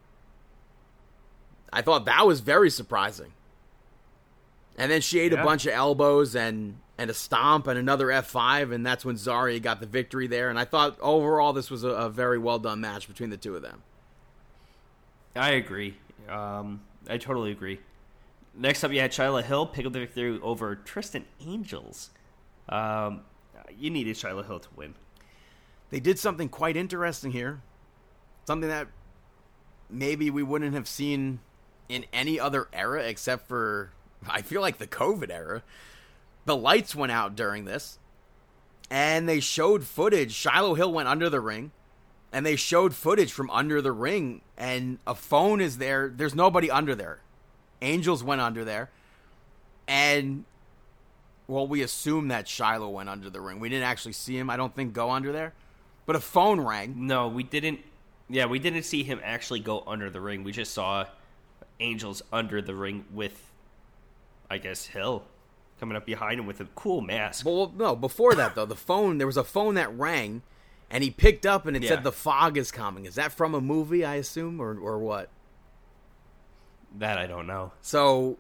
I thought that was very surprising. And then she ate a bunch of elbows and a stomp and another F5, and that's when Zarya got the victory there. And I thought overall this was a very well done match between the two of them. I agree. I totally agree. Next up, you had Shyla Hill pick up the victory over Tristan Angels. You needed Shyla Hill to win. They did something quite interesting here. Something that maybe we wouldn't have seen in any other era except for, I feel like, the COVID era. The lights went out during this, and they showed footage. Shyla Hill went under the ring, and they showed footage from under the ring, and a phone is there. There's nobody under there. Angels went under there, and, well, we assume that Shyla went under the ring. We didn't actually see him, I don't think, go under there, but a phone rang. No, we didn't. Yeah, we didn't see him actually go under the ring. We just saw Angel's under the ring with, I guess, Hill coming up behind him with a cool mask. Well, no, before that, though, there was a phone that rang, and he picked up, and it said the fog is coming. Is that from a movie, I assume, or what? That I don't know. So,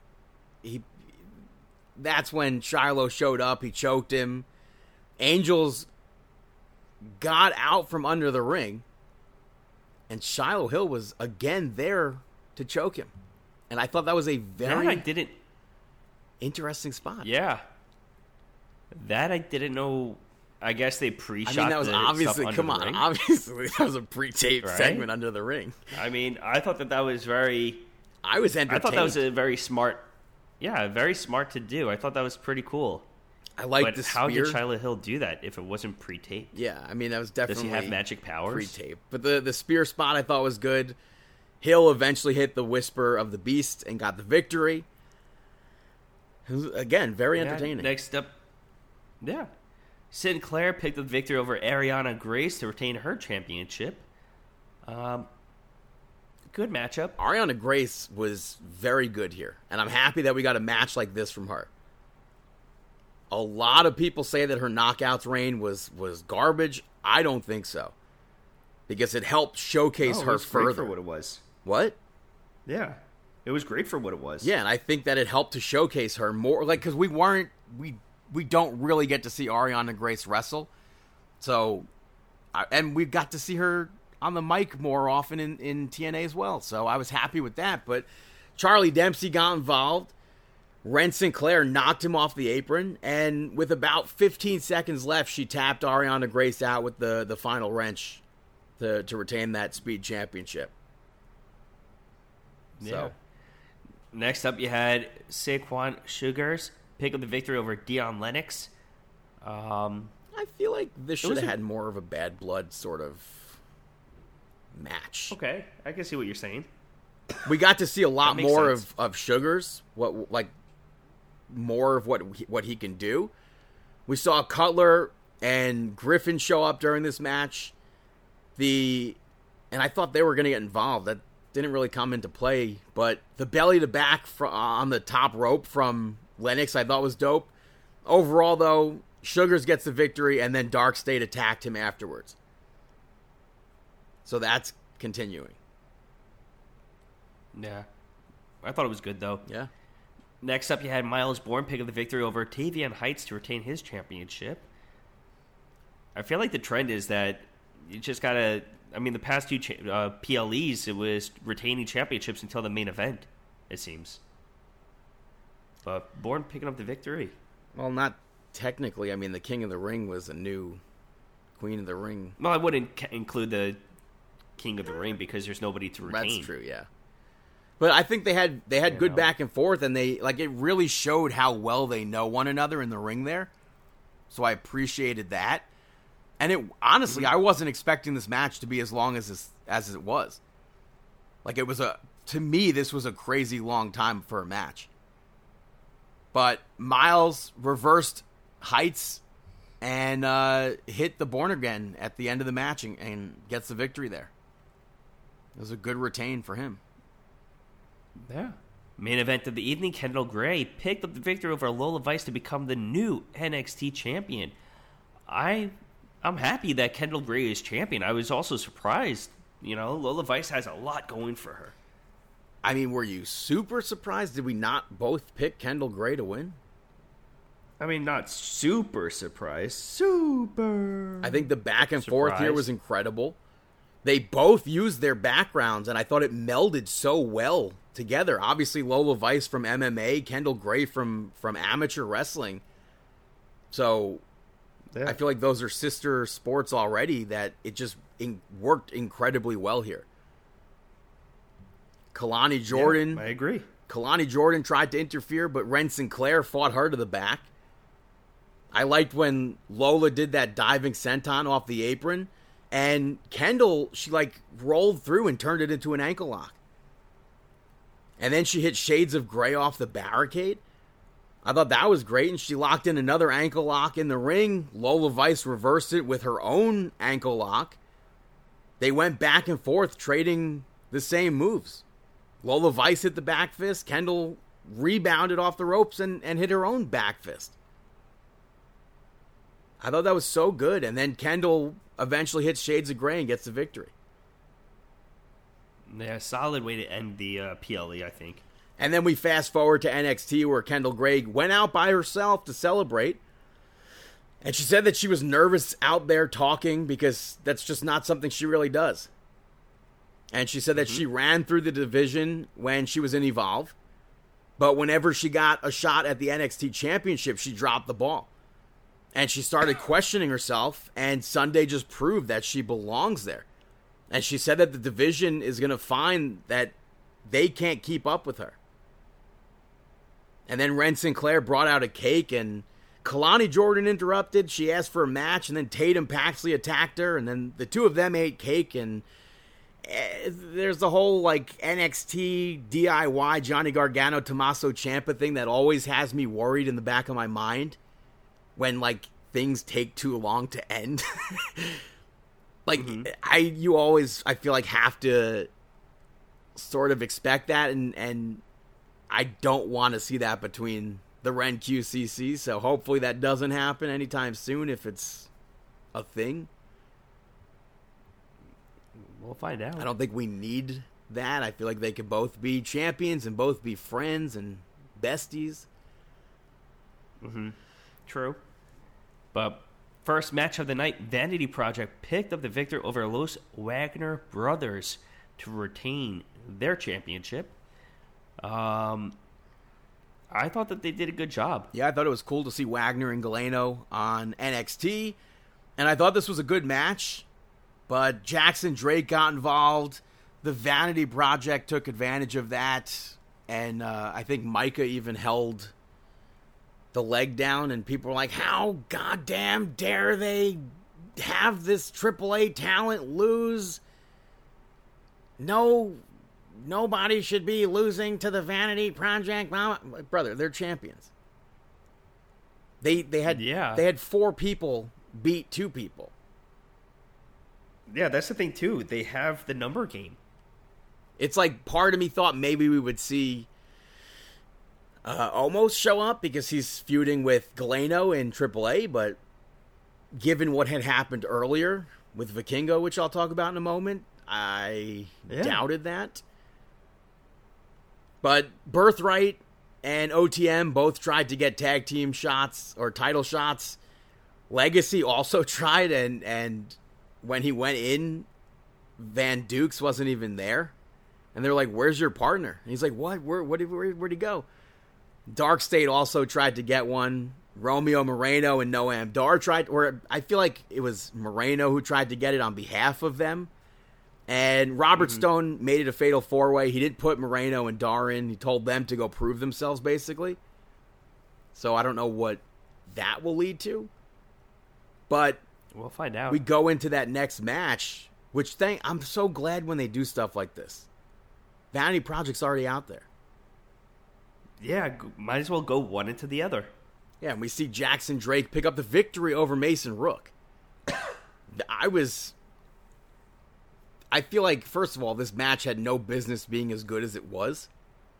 that's when Shiloh showed up. He choked him. Angels got out from under the ring, and Shiloh Hill was again there to choke him. And I thought that was a very interesting spot. Yeah. That I didn't know. I guess they pre-shot. I mean, that was obviously, obviously that was a pre-taped segment under the ring. I mean, I thought that was very... I was entertained. I thought that was a very smart... Yeah, very smart to do. I thought that was pretty cool. I like the spear. How did Shiloh Hill do that if it wasn't pre-taped? Yeah, I mean, that was definitely... Does he have magic powers? Pre-taped. But the spear spot I thought was good. Hill eventually hit the Whisper of the Beast and got the victory. It was, again, very entertaining. Next up, Sinclair picked up the victory over Ariana Grace to retain her championship. Good matchup. Ariana Grace was very good here, and I'm happy that we got a match like this from her. A lot of people say that her knockouts reign was garbage. I don't think so, because it helped showcase her further. Great for what it was. What? Yeah, it was great for what it was. Yeah, and I think that it helped to showcase her more, like, because we don't really get to see Ariana Grace wrestle, so, and we got to see her on the mic more often in TNA as well. So I was happy with that. But Charlie Dempsey got involved. Ren Sinclair knocked him off the apron, and with about 15 seconds left, she tapped Ariana Grace out with the final wrench to retain that Speed Championship. Yeah. So. Next up, you had Saquon Sugars pick up the victory over Dion Lennox. I feel like this should have had more of a bad blood sort of match. Okay, I can see what you're saying. We got to see a lot more sense. of Sugars, more of what he can do. We saw Cutler and Griffin show up during this match. And I thought they were going to get involved. That didn't really come into play, but the belly to back on the top rope from Lennox I thought was dope. Overall, though, Sugars gets the victory, and then Dark State attacked him afterwards. So that's continuing. Yeah. I thought it was good, though. Yeah. Next up, you had Miles Bourne pick up the victory over Tavion Heights to retain his championship. I feel like the trend is that you just got to... I mean, the past two PLEs, it was retaining championships until the main event, it seems. But Bourne picking up the victory. Well, not technically. I mean, the King of the Ring was a new Queen of the Ring. Well, I wouldn't include the King of the Ring because there's nobody to retain. That's true, yeah. But I think they had good back and forth, and it really showed how well they know one another in the ring there. So I appreciated that. And honestly, I wasn't expecting this match to be as long as it was. To me, this was a crazy long time for a match. But Miles reversed Heights and hit the Born Again at the end of the match and gets the victory there. It was a good retain for him. Yeah. Main event of the evening, Kendall Gray picked up the victory over Lola Vice to become the new NXT champion. I'm happy that Kendall Gray is champion. I was also surprised. Lola Vice has a lot going for her. I mean, were you super surprised? Did we not both pick Kendall Gray to win? I mean, not super surprised. Super. I think the back and forth here was incredible. They both used their backgrounds, and I thought it melded so well together. Obviously, Lola Vice from MMA, Kendall Gray from amateur wrestling. So... yeah. I feel like those are sister sports already that it just worked incredibly well here. Kalani Jordan. Yeah, I agree. Kalani Jordan tried to interfere, but Ren Sinclair fought her to the back. I liked when Lola did that diving senton off the apron, and Kendall, she rolled through and turned it into an ankle lock. And then she hit Shades of Grey off the barricade. I thought that was great, and she locked in another ankle lock in the ring. Lola Vice reversed it with her own ankle lock. They went back and forth, trading the same moves. Lola Vice hit the back fist. Kendall rebounded off the ropes and hit her own back fist. I thought that was so good. And then Kendall eventually hits Shades of Grey and gets the victory. Yeah, solid way to end the PLE, I think. And then we fast forward to NXT where Kendall Gray went out by herself to celebrate. And she said that she was nervous out there talking because that's just not something she really does. And she said that she ran through the division when she was in Evolve. But whenever she got a shot at the NXT Championship, she dropped the ball. And she started questioning herself, and Sunday just proved that she belongs there. And she said that the division is going to find that they can't keep up with her. And then Ren Sinclair brought out a cake, and Kalani Jordan interrupted. She asked for a match, and then Tatum Paxley attacked her, and then the two of them ate cake, and there's the whole, like, NXT DIY Johnny Gargano Tommaso Ciampa thing that always has me worried in the back of my mind when, like, things take too long to end. Like, you always, I feel like, have to sort of expect that, and I don't want to see that between the Ren QCC, so hopefully that doesn't happen anytime soon if it's a thing. We'll find out. I don't think we need that. I feel like they could both be champions and both be friends and besties. True. But first match of the night, Vanity Project picked up the victor over Los Wagner Brothers to retain their championship. I thought that they did a good job. Yeah, I thought it was cool to see Wagner and Galeno on NXT. And I thought this was a good match. But Jackson Drake got involved. The Vanity Project took advantage of that. And I think Micah even held the leg down. And people were like, how goddamn dare they have this AAA talent lose? No, nobody should be losing to the Vanity Project. Brother, they're champions. They had 4 people beat 2 people. Yeah, that's the thing, too. They have the number game. It's like part of me thought maybe we would see Omos show up because he's feuding with Galeno in AAA, but given what had happened earlier with Vikingo, which I'll talk about in a moment, I doubted that. But Birthright and OTM both tried to get tag team shots or title shots. Legacy also tried, and when he went in, Van Dukes wasn't even there. And they're like, where's your partner? And he's like, what? Where'd he go? Dark State also tried to get one. Romeo Moreno and Noam Dar tried, or I feel like it was Moreno who tried to get it on behalf of them. And Robert Stone made it a fatal 4-way. He didn't put Moreno and Dar in. He told them to go prove themselves, basically. So I don't know what that will lead to. But we'll find out. We go into that next match, which I'm so glad when they do stuff like this. Vanity Project's already out there. Yeah, might as well go one into the other. Yeah, and we see Jackson Drake pick up the victory over Mason Rook. I feel like, first of all, this match had no business being as good as it was.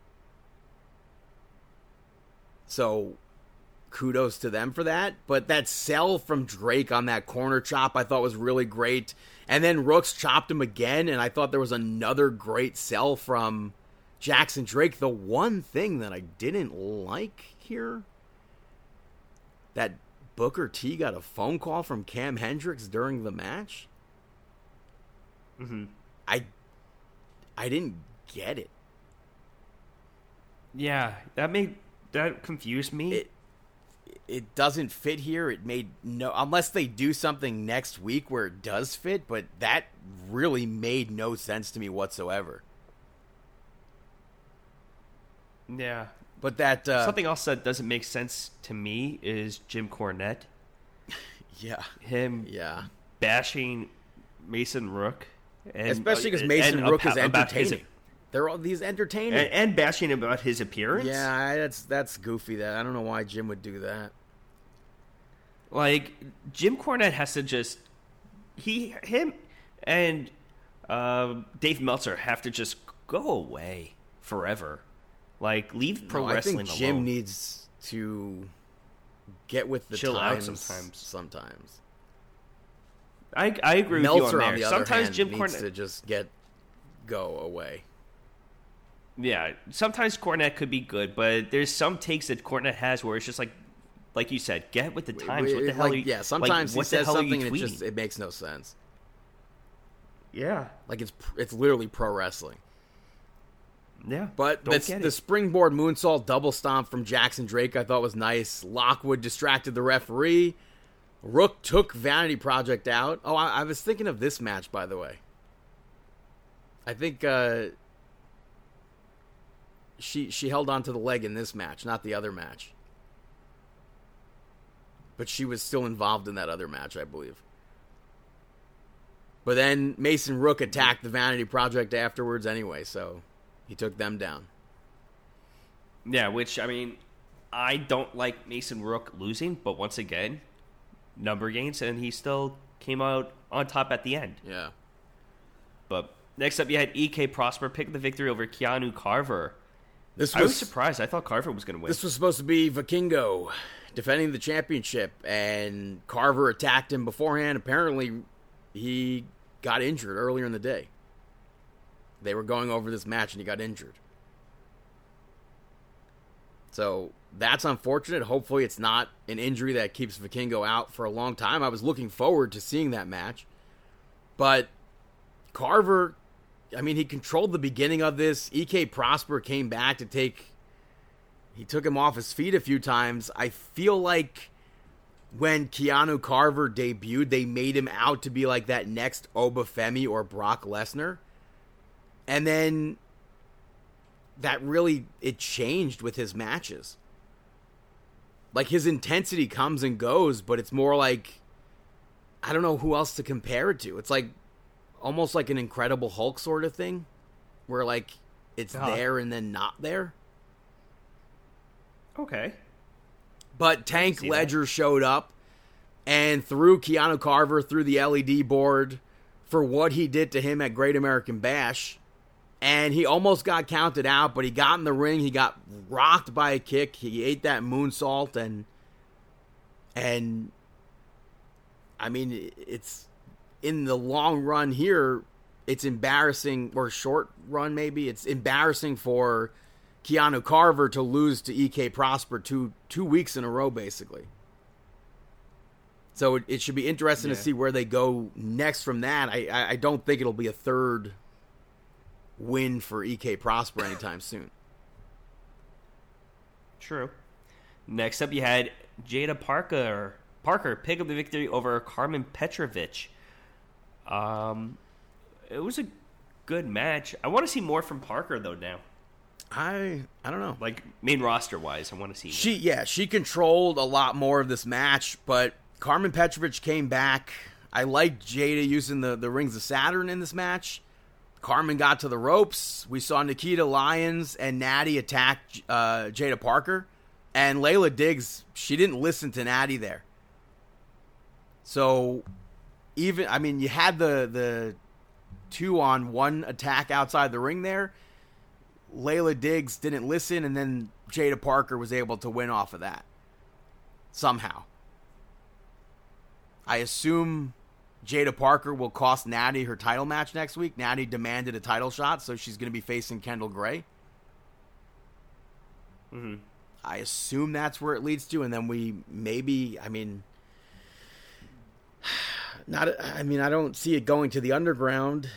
So, kudos to them for that. But that sell from Drake on that corner chop I thought was really great. And then Rooks chopped him again, and I thought there was another great sell from Jackson Drake. The one thing that I didn't like here, that Booker T got a phone call from Cam Hendricks during the match. I didn't get it. Yeah, that confused me. It doesn't fit here. It made no, unless they do something next week where it does fit, but that really made no sense to me whatsoever. Yeah. But that something else that doesn't make sense to me is Jim Cornette. Yeah. Him bashing Mason Rook. And, especially because Mason Rook is entertaining. He's entertaining. And bashing him about his appearance. Yeah, that's goofy. I don't know why Jim would do that. Like, Jim Cornette has to just... Him and Dave Meltzer have to just go away. forever. Like, leave pro I wrestling think Jim alone. needs to get with the Chill out times sometimes. sometimes. I agree with you Meltzer, on on there. the other Sometimes hand, Jim needs Cornette. to just go away. Yeah, sometimes Cornette could be good, but there's some takes that Cornette has where it's just like you said, get with the times. What the hell? Like, are you, yeah, sometimes like, he what the says hell are something you and tweeting? it makes no sense. Yeah, Like it's literally pro wrestling. yeah. But Don't get the it. springboard moonsault double stomp from Jackson Drake I thought was nice. Lockwood distracted the referee. Rook took Vanity Project out. Oh, I was thinking of this match, by the way. I think she held on to the leg in this match, not the other match. But she was still involved in that other match, I believe. But then Mason Rook attacked the Vanity Project afterwards anyway, so he took them down. Yeah, which, I mean, I don't like Mason Rook losing, but once again, number gains, and he still came out on top at the end. Yeah. But next up, you had E.K. Prosper pick the victory over Keanu Carver. This I was surprised. I thought Carver was going to win. This was supposed to be Vikingo defending the championship, and Carver attacked him beforehand. Apparently, he got injured earlier in the day. They were going over this match, and he got injured. So that's unfortunate. Hopefully, it's not an injury that keeps Vikingo out for a long time. I was looking forward to seeing that match. But Carver, I mean, he controlled the beginning of this. E.K. Prosper came back to he took him off his feet a few times. I feel like when Keanu Carver debuted, they made him out to be like that next Obafemi or Brock Lesnar. And then it changed with his matches. Like, his intensity comes and goes, but it's more like, I don't know who else to compare it to. It's like almost like an Incredible Hulk sort of thing, where like it's there and then not there. Okay. But Tank Ledger showed up and threw Keanu Carver through the LED board for what he did to him at Great American Bash. And he almost got counted out, but he got in the ring. He got rocked by a kick. He ate that moonsault, and I mean, it's in the long run here, it's embarrassing, or short run maybe, it's embarrassing for Keanu Carver to lose to E.K. Prosper two weeks in a row, basically. So it should be interesting to see where they go next from that. I don't think it'll be a third win for E.K. Prosper anytime soon. True. Next up, you had Jada Parker pick up the victory over Carmen Petrovich. It was a good match. I want to see more from Parker though now. I don't know. Like, main roster wise, I want to see She controlled a lot more of this match, but Carmen Petrovich came back. I liked Jada using the Rings of Saturn in this match. Carmen got to the ropes. We saw Nikita Lyons and Natty attack Jada Parker. And Layla Diggs, she didn't listen to Natty there. So, you had the 2-on-1 attack outside the ring there. Layla Diggs didn't listen, and then Jada Parker was able to win off of that. Somehow. I assume Jada Parker will cost Natty her title match next week. Natty demanded a title shot, so she's going to be facing Kendall Gray. Mm-hmm. I assume that's where it leads to, and then we maybe, I don't see it going to the underground.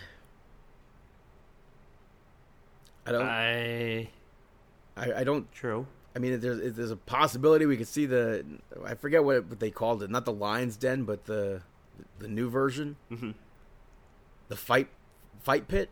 I don't. True. I mean, there's a possibility we could see I forget what they called it, not the Lion's Den, but the new version, the fight pit.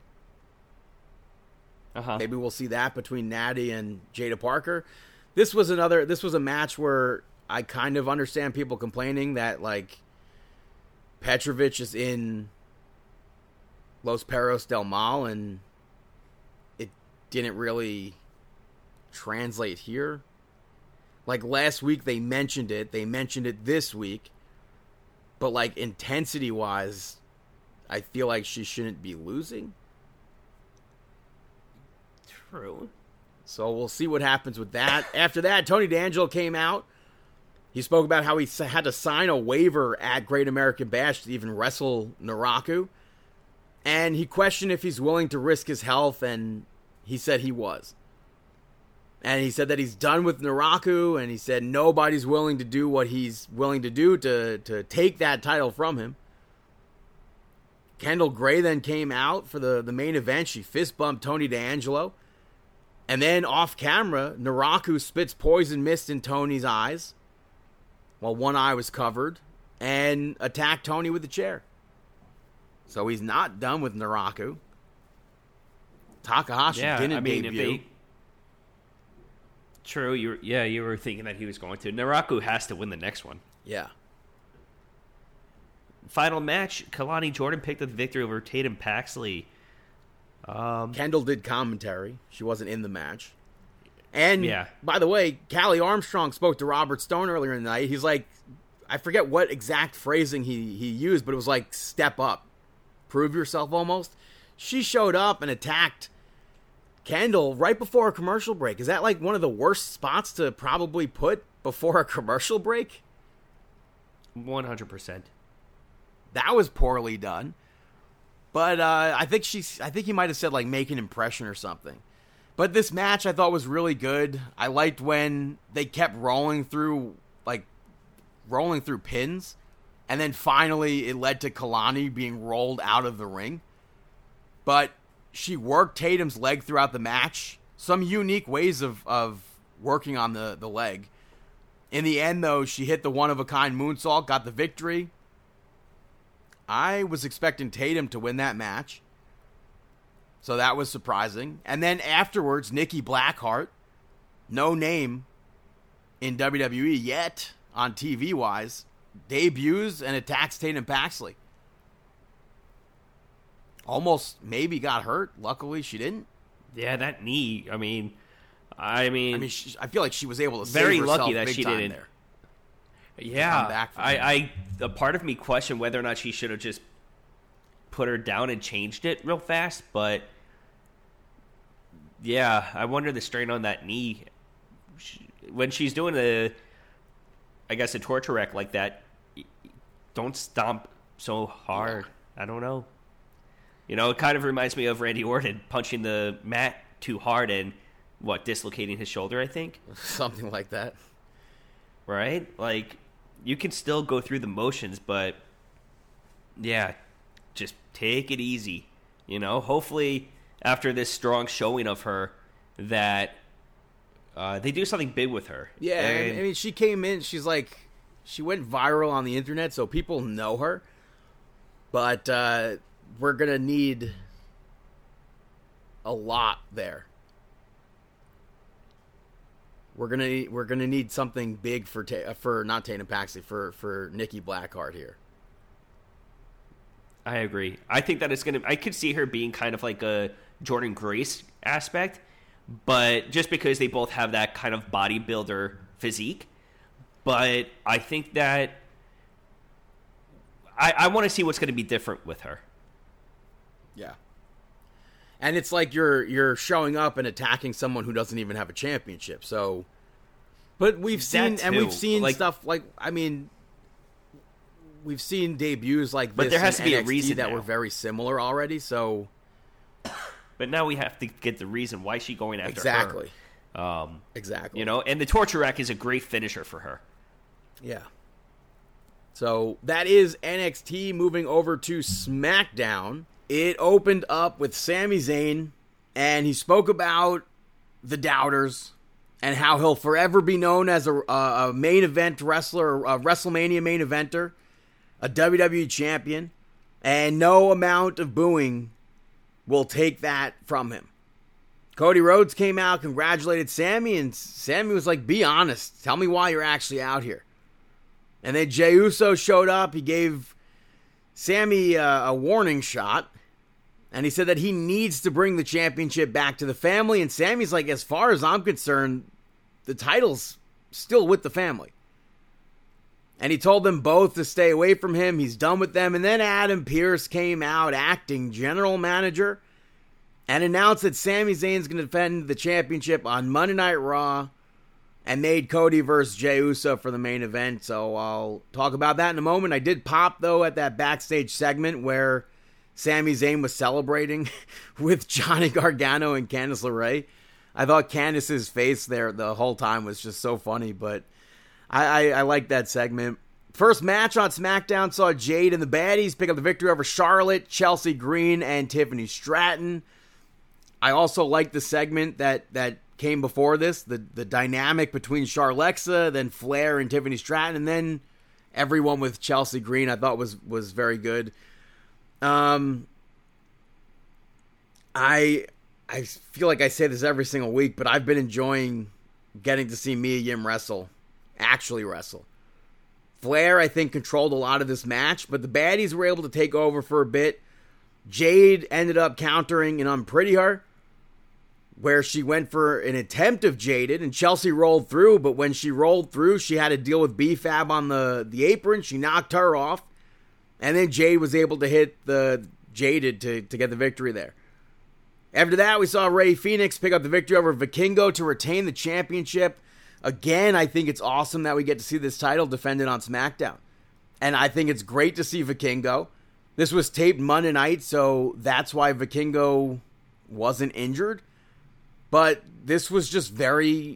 Maybe we'll see that between Natty and Jada Parker. This was a match where I kind of understand people complaining that like Petrovich is in Los Perros del Mal and it didn't really translate here. Like last week they mentioned it this week, but like intensity wise I feel like she shouldn't be losing. True. So we'll see what happens with that. After that, Tony D'Angelo came out. He spoke about how he had to sign a waiver at Great American Bash to even wrestle Naraku. And he questioned if he's willing to risk his health, and he said he was. And he said that he's done with Naraku, and he said nobody's willing to do what he's willing to do to take that title from him. Kendall Gray then came out for the main event. She fist bumped Tony D'Angelo. And then off camera, Naraku spits poison mist in Tony's eyes while one eye was covered and attacked Tony with the chair. So he's not done with Naraku. Takahashi didn't debut. True, you were thinking that he was going to. Naraku has to win the next one. Yeah. Final match, Kalani Jordan picked up the victory over Tatum Paxley. Kendall did commentary. She wasn't in the match. And, by the way, Callie Armstrong spoke to Robert Stone earlier in the night. He's like, I forget what exact phrasing he used, but it was like, step up. Prove yourself almost. She showed up and attacked Kendall right before a commercial break. Is that like one of the worst spots to probably put before a commercial break? 100%. That was poorly done. But I think he might have said like make an impression or something. But this match I thought was really good. I liked when they kept rolling through pins, and then finally it led to Kalani being rolled out of the ring. But she worked Tatum's leg throughout the match. Some unique ways of working on the leg. In the end, though, she hit the one-of-a-kind moonsault, got the victory. I was expecting Tatum to win that match. So that was surprising. And then afterwards, Nikki Blackheart, no name in WWE yet on TV-wise, debuts and attacks Tatum Paxley. Almost maybe got hurt. Luckily, she didn't. Yeah, that knee. I mean, I feel like she was able to save very herself lucky that big she time didn't. there. Yeah, a part of me questioned whether or not she should have just put her down and changed it real fast. But yeah, I wonder the strain on that knee when she's doing a torture rack like that. Don't stomp so hard. I don't know. You know, it kind of reminds me of Randy Orton punching the mat too hard and, dislocating his shoulder, I think? Something like that. Right? Like, you can still go through the motions, but, yeah, just take it easy. You know, hopefully, after this strong showing of her, that they do something big with her. Yeah, I mean, she came in, she went viral on the internet, so people know her. But, we're going to need a lot there. We're gonna need something big for not Tatum Paxley, for Nikki Blackheart here. I agree. I think that I could see her being kind of like a Jordan Grace aspect, but just because they both have that kind of bodybuilder physique. But I think that I want to see what's going to be different with her. Yeah. And it's like you're showing up and attacking someone who doesn't even have a championship. So, but we've seen stuff like, I mean, we've seen debuts like this, but there has to be NXT a reason that now. were very similar already. So, but now we have to get the reason why she's going after exactly. her. Exactly. You know, and the torture rack is a great finisher for her. Yeah. So that is NXT. Moving over to SmackDown. It opened up with Sami Zayn, and he spoke about the doubters and how he'll forever be known as a main event wrestler, a WrestleMania main eventer, a WWE champion, and no amount of booing will take that from him. Cody Rhodes came out, congratulated Sami, and Sami was like, be honest. Tell me why you're actually out here. And then Jey Uso showed up. He gave Sami a warning shot. And he said that he needs to bring the championship back to the family. And Sami's like, as far as I'm concerned, the title's still with the family. And he told them both to stay away from him. He's done with them. And then Adam Pearce came out acting general manager. and announced that Sami Zayn's going to defend the championship on Monday Night Raw, and made Cody versus Jey Uso for the main event. So I'll talk about that in a moment. I did pop, though, at that backstage segment where Sami Zayn was celebrating with Johnny Gargano and Candice LeRae. I thought Candice's face there the whole time was just so funny, but I like that segment. First match on SmackDown saw Jade and the Baddies pick up the victory over Charlotte, Chelsea Green, and Tiffany Stratton. I also like the segment that came before this, the dynamic between Charlexa, then Flair and Tiffany Stratton, and then everyone with Chelsea Green I thought was very good. I feel like I say this every single week, but I've been enjoying getting to see Mia Yim actually wrestle. Flair, I think, controlled a lot of this match, but the Baddies were able to take over for a bit. Jade ended up countering an Unpretty Her, where she went for an attempt of Jaded, and Chelsea rolled through, but when she rolled through, she had to deal with B-Fab on the apron. She knocked her off, and then Jade was able to hit the Jaded to get the victory there. After that, we saw Rey Fenix pick up the victory over Vikingo to retain the championship. Again, I think it's awesome that we get to see this title defended on SmackDown. And I think it's great to see Vikingo. This was taped Monday night, so that's why Vikingo wasn't injured. But this was just these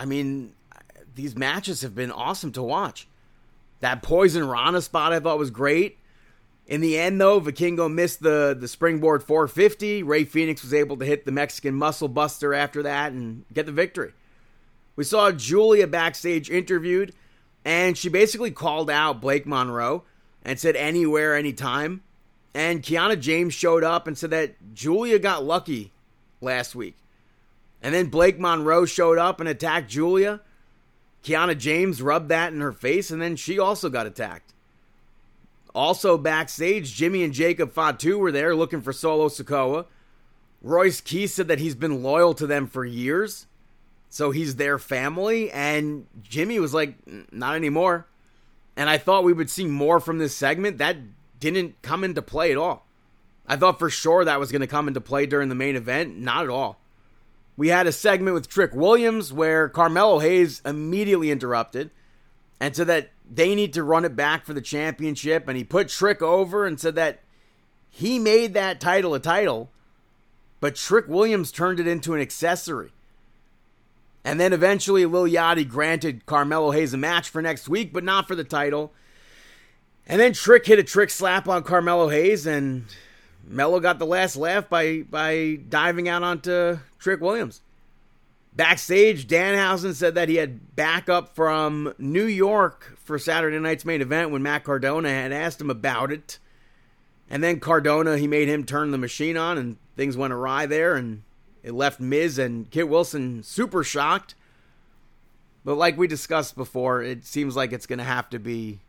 matches have been awesome to watch. That Poison Rana spot I thought was great. In the end, though, Vikingo missed the springboard 450. Rey Fenix was able to hit the Mexican Muscle Buster after that and get the victory. We saw Julia backstage interviewed, and she basically called out Blake Monroe and said anywhere, anytime. And Kiana James showed up and said that Julia got lucky last week. And then Blake Monroe showed up and attacked Julia. Kiana James rubbed that in her face, and then she also got attacked. Also backstage, Jimmy and Jacob Fatu were there looking for Solo Sikoa. Royce Keith said that he's been loyal to them for years, so he's their family, and Jimmy was like, not anymore. And I thought we would see more from this segment. That didn't come into play at all. I thought for sure that was going to come into play during the main event. Not at all. We had a segment with Trick Williams where Carmelo Hayes immediately interrupted and said that they need to run it back for the championship, and he put Trick over and said that he made that title a title, but Trick Williams turned it into an accessory. And then eventually Lil Yachty granted Carmelo Hayes a match for next week, but not for the title. And then Trick hit a trick slap on Carmelo Hayes, and Melo got the last laugh by diving out onto Trick Williams. Backstage, Danhausen said that he had backup from New York for Saturday night's main event when Matt Cardona had asked him about it. And then Cardona, he made him turn the machine on, and things went awry there, and it left Miz and Kit Wilson super shocked. But like we discussed before, it seems like it's going to have to be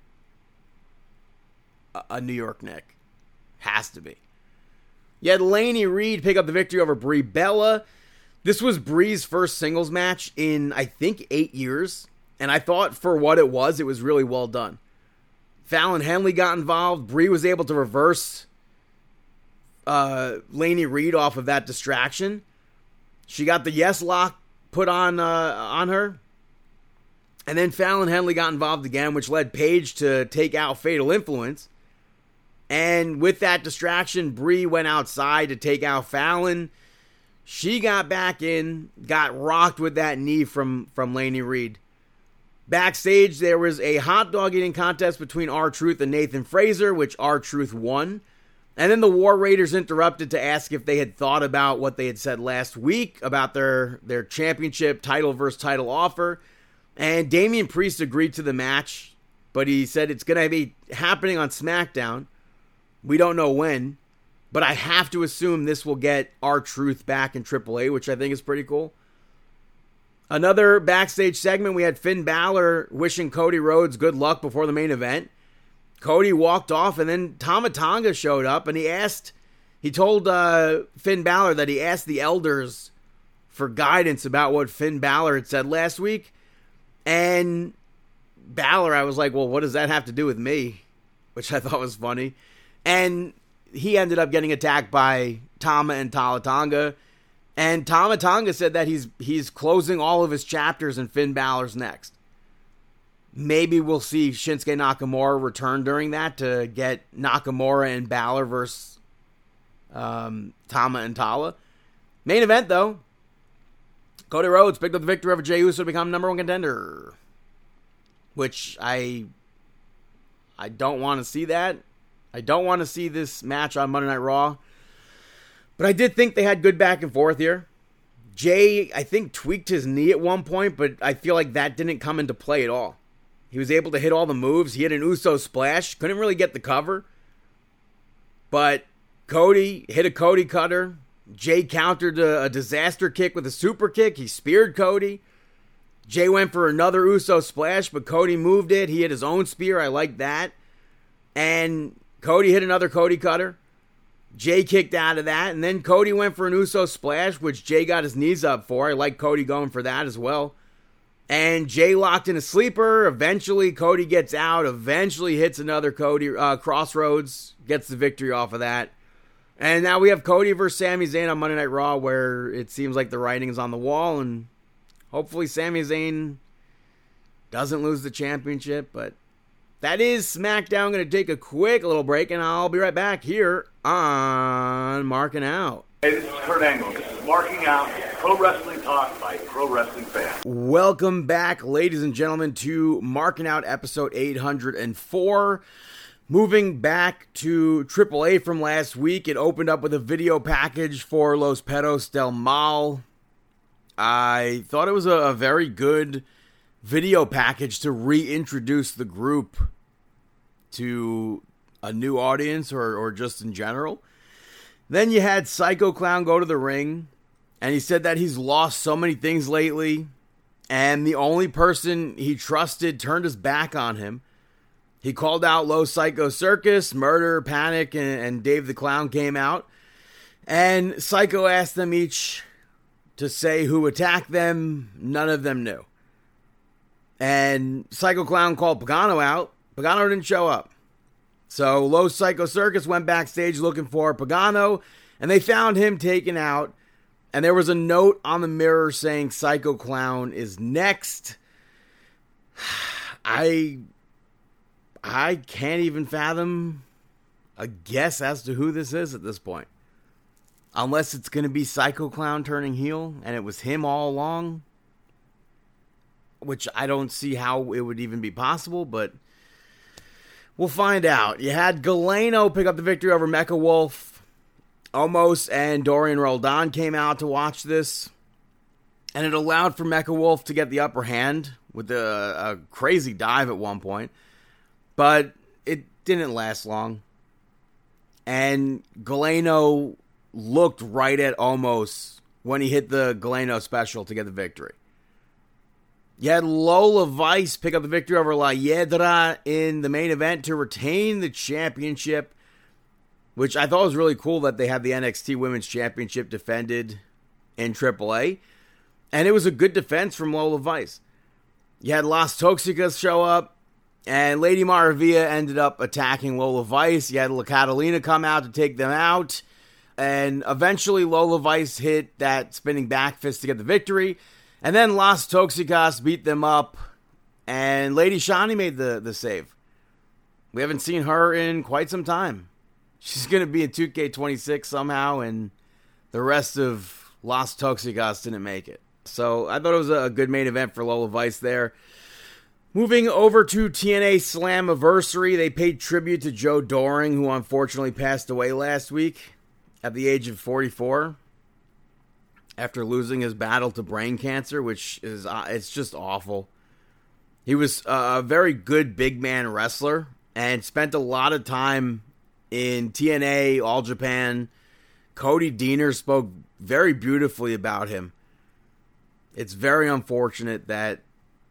a New York Nick. Has to be. You had Lainey Reed pick up the victory over Brie Bella. This was Brie's first singles match in, I think, 8 years. And I thought for what it was really well done. Fallon Henley got involved. Brie was able to reverse Lainey Reed off of that distraction. She got the yes lock put on her. And then Fallon Henley got involved again, which led Paige to take out Fatal Influence. And with that distraction, Brie went outside to take out Fallon. She got back in, got rocked with that knee from Lainey Reed. Backstage, there was a hot dog eating contest between R-Truth and Nathan Frazer, which R-Truth won. And then the War Raiders interrupted to ask if they had thought about what they had said last week about their championship title versus title offer. And Damian Priest agreed to the match, but he said it's going to be happening on SmackDown. We don't know when, but I have to assume this will get R-Truth back in AAA, which I think is pretty cool. Another backstage segment, we had Finn Balor wishing Cody Rhodes good luck before the main event. Cody walked off, and then Tama Tonga showed up, and he told Finn Balor that he asked the elders for guidance about what Finn Balor had said last week. And Balor, I was like, well, what does that have to do with me? Which I thought was funny. And he ended up getting attacked by Tama and Tama Tonga. And Tama Tonga said that he's closing all of his chapters in Finn Balor's next. Maybe we'll see Shinsuke Nakamura return during that to get Nakamura and Balor versus Tama and Tala. Main event, though. Cody Rhodes picked up the victory over Jey Uso to become number one contender. Which I don't want to see that. I don't want to see this match on Monday Night Raw. But I did think they had good back and forth here. Jay, I think, tweaked his knee at one point, but I feel like that didn't come into play at all. He was able to hit all the moves. He hit an Uso splash. Couldn't really get the cover. But Cody hit a Cody cutter. Jay countered a disaster kick with a super kick. He speared Cody. Jay went for another Uso splash, but Cody moved it. He hit his own spear. I like that. And Cody hit another Cody cutter. Jay kicked out of that. And then Cody went for an Uso splash, which Jay got his knees up for. I like Cody going for that as well. And Jay locked in a sleeper. Eventually, Cody gets out. Eventually hits another Cody Crossroads. Gets the victory off of that. And now we have Cody versus Sami Zayn on Monday Night Raw, where it seems like the writing is on the wall. And hopefully Sami Zayn doesn't lose the championship. But that is SmackDown. I'm going to take a quick little break, and I'll be right back here on Marking Out. Hey, this is Kurt Angle. This is Marking Out, Pro Wrestling Talk by Pro Wrestling Fans. Welcome back, ladies and gentlemen, to Marking Out episode 804. Moving back to AAA from last week, it opened up with a video package for Los Perros del Mal. I thought it was a very good video package to reintroduce the group to a new audience or just in general. Then you had Psycho Clown go to the ring, and he said that he's lost so many things lately, and the only person he trusted turned his back on him. He called out Los Psycho Circus, Murder, Panic, and Dave the Clown came out. And Psycho asked them each to say who attacked them. None of them knew. And Psycho Clown called Pagano out. Pagano didn't show up. So Los Psycho Circus went backstage looking for Pagano, and they found him taken out. And there was a note on the mirror saying Psycho Clown is next. I can't even fathom a guess as to who this is at this point. Unless it's going to be Psycho Clown turning heel, and it was him all along. Which I don't see how it would even be possible, but we'll find out. You had Galeno pick up the victory over Mecha Wolf. Omos and Dorian Roldan came out to watch this. And it allowed for Mecha Wolf to get the upper hand with a crazy dive at one point. But it didn't last long. And Galeno looked right at Omos when he hit the Galeno special to get the victory. You had Lola Vice pick up the victory over La Hiedra in the main event to retain the championship, which I thought was really cool that they had the NXT Women's Championship defended in AAA. And it was a good defense from Lola Vice. You had Las Toxicas show up, and Lady Maravilla ended up attacking Lola Vice. You had La Catalina come out to take them out. And eventually Lola Vice hit that spinning back fist to get the victory. And then Las Toxicas beat them up. And Lady Shani made the save. We haven't seen her in quite some time. She's going to be in 2K26 somehow. And the rest of Las Toxicas didn't make it. So I thought it was a good main event for Lola Vice there. Moving over to TNA Slammiversary, they paid tribute to Joe Doring, who unfortunately passed away last week at the age of 44 after losing his battle to brain cancer, which is it's just awful. He was a very good big man wrestler and spent a lot of time in TNA, All Japan. Cody Deaner spoke very beautifully about him. It's very unfortunate that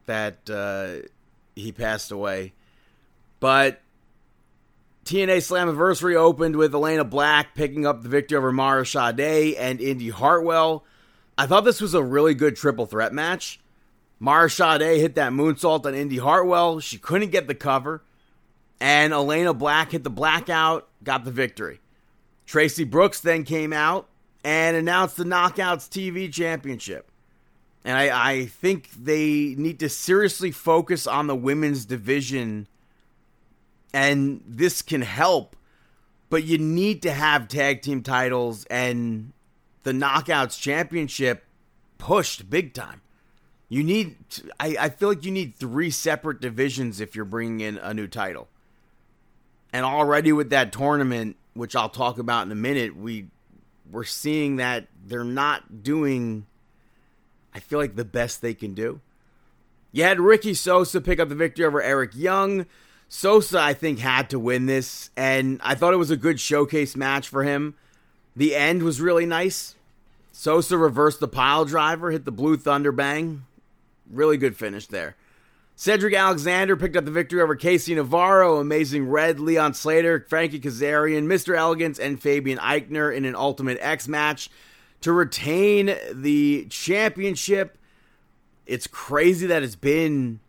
he passed away. But TNA Slammiversary opened with Elena Black picking up the victory over Mara Sade and Indy Hartwell. I thought this was a really good triple threat match. Mara Sade hit that moonsault on Indy Hartwell. She couldn't get the cover. And Elena Black hit the blackout, got the victory. Tracy Brooks then came out and announced the Knockouts TV Championship. And I think they need to seriously focus on the women's division, and this can help, but you need to have tag team titles and the Knockouts Championship pushed big time. You need, I feel like you need 3 separate divisions if you're bringing in a new title. And already with that tournament, which I'll talk about in a minute, we're seeing that they're not doing, I feel like, the best they can do. You had Ricky Sosa pick up the victory over Eric Young. Sosa, I think, had to win this, and I thought it was a good showcase match for him. The end was really nice. Sosa reversed the pile driver, hit the Blue Thunder Bang. Really good finish there. Cedric Alexander picked up the victory over Casey Navarro, Amazing Red, Leon Slater, Frankie Kazarian, Mr. Elegance, and Fabian Eichner in an Ultimate X match to retain the championship. It's crazy that it's been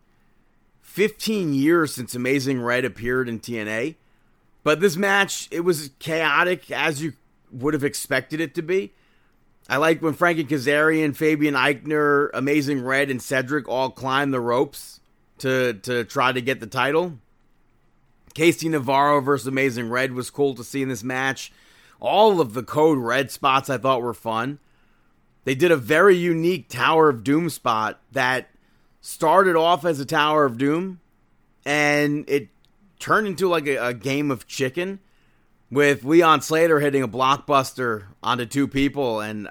15 years since Amazing Red appeared in TNA. But this match, it was chaotic as you would have expected it to be. I like when Frankie Kazarian, Fabian Eichner, Amazing Red, and Cedric all climbed the ropes to try to get the title. Casey Navarro versus Amazing Red was cool to see in this match. All of the Code Red spots I thought were fun. They did a very unique Tower of Doom spot that started off as a Tower of Doom, and it turned into like a game of chicken, with Leon Slater hitting a blockbuster onto 2 people, and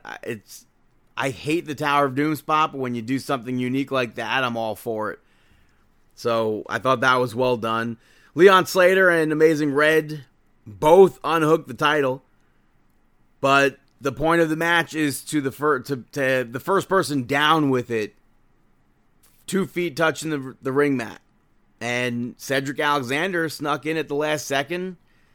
I hate the Tower of Doom spot, but when you do something unique like that, I'm all for it. So I thought that was well done. Leon Slater and Amazing Red both unhooked the title, but the point of the match is to the first person down with it, 2 feet touching the ring mat. And Cedric Alexander snuck in at the last second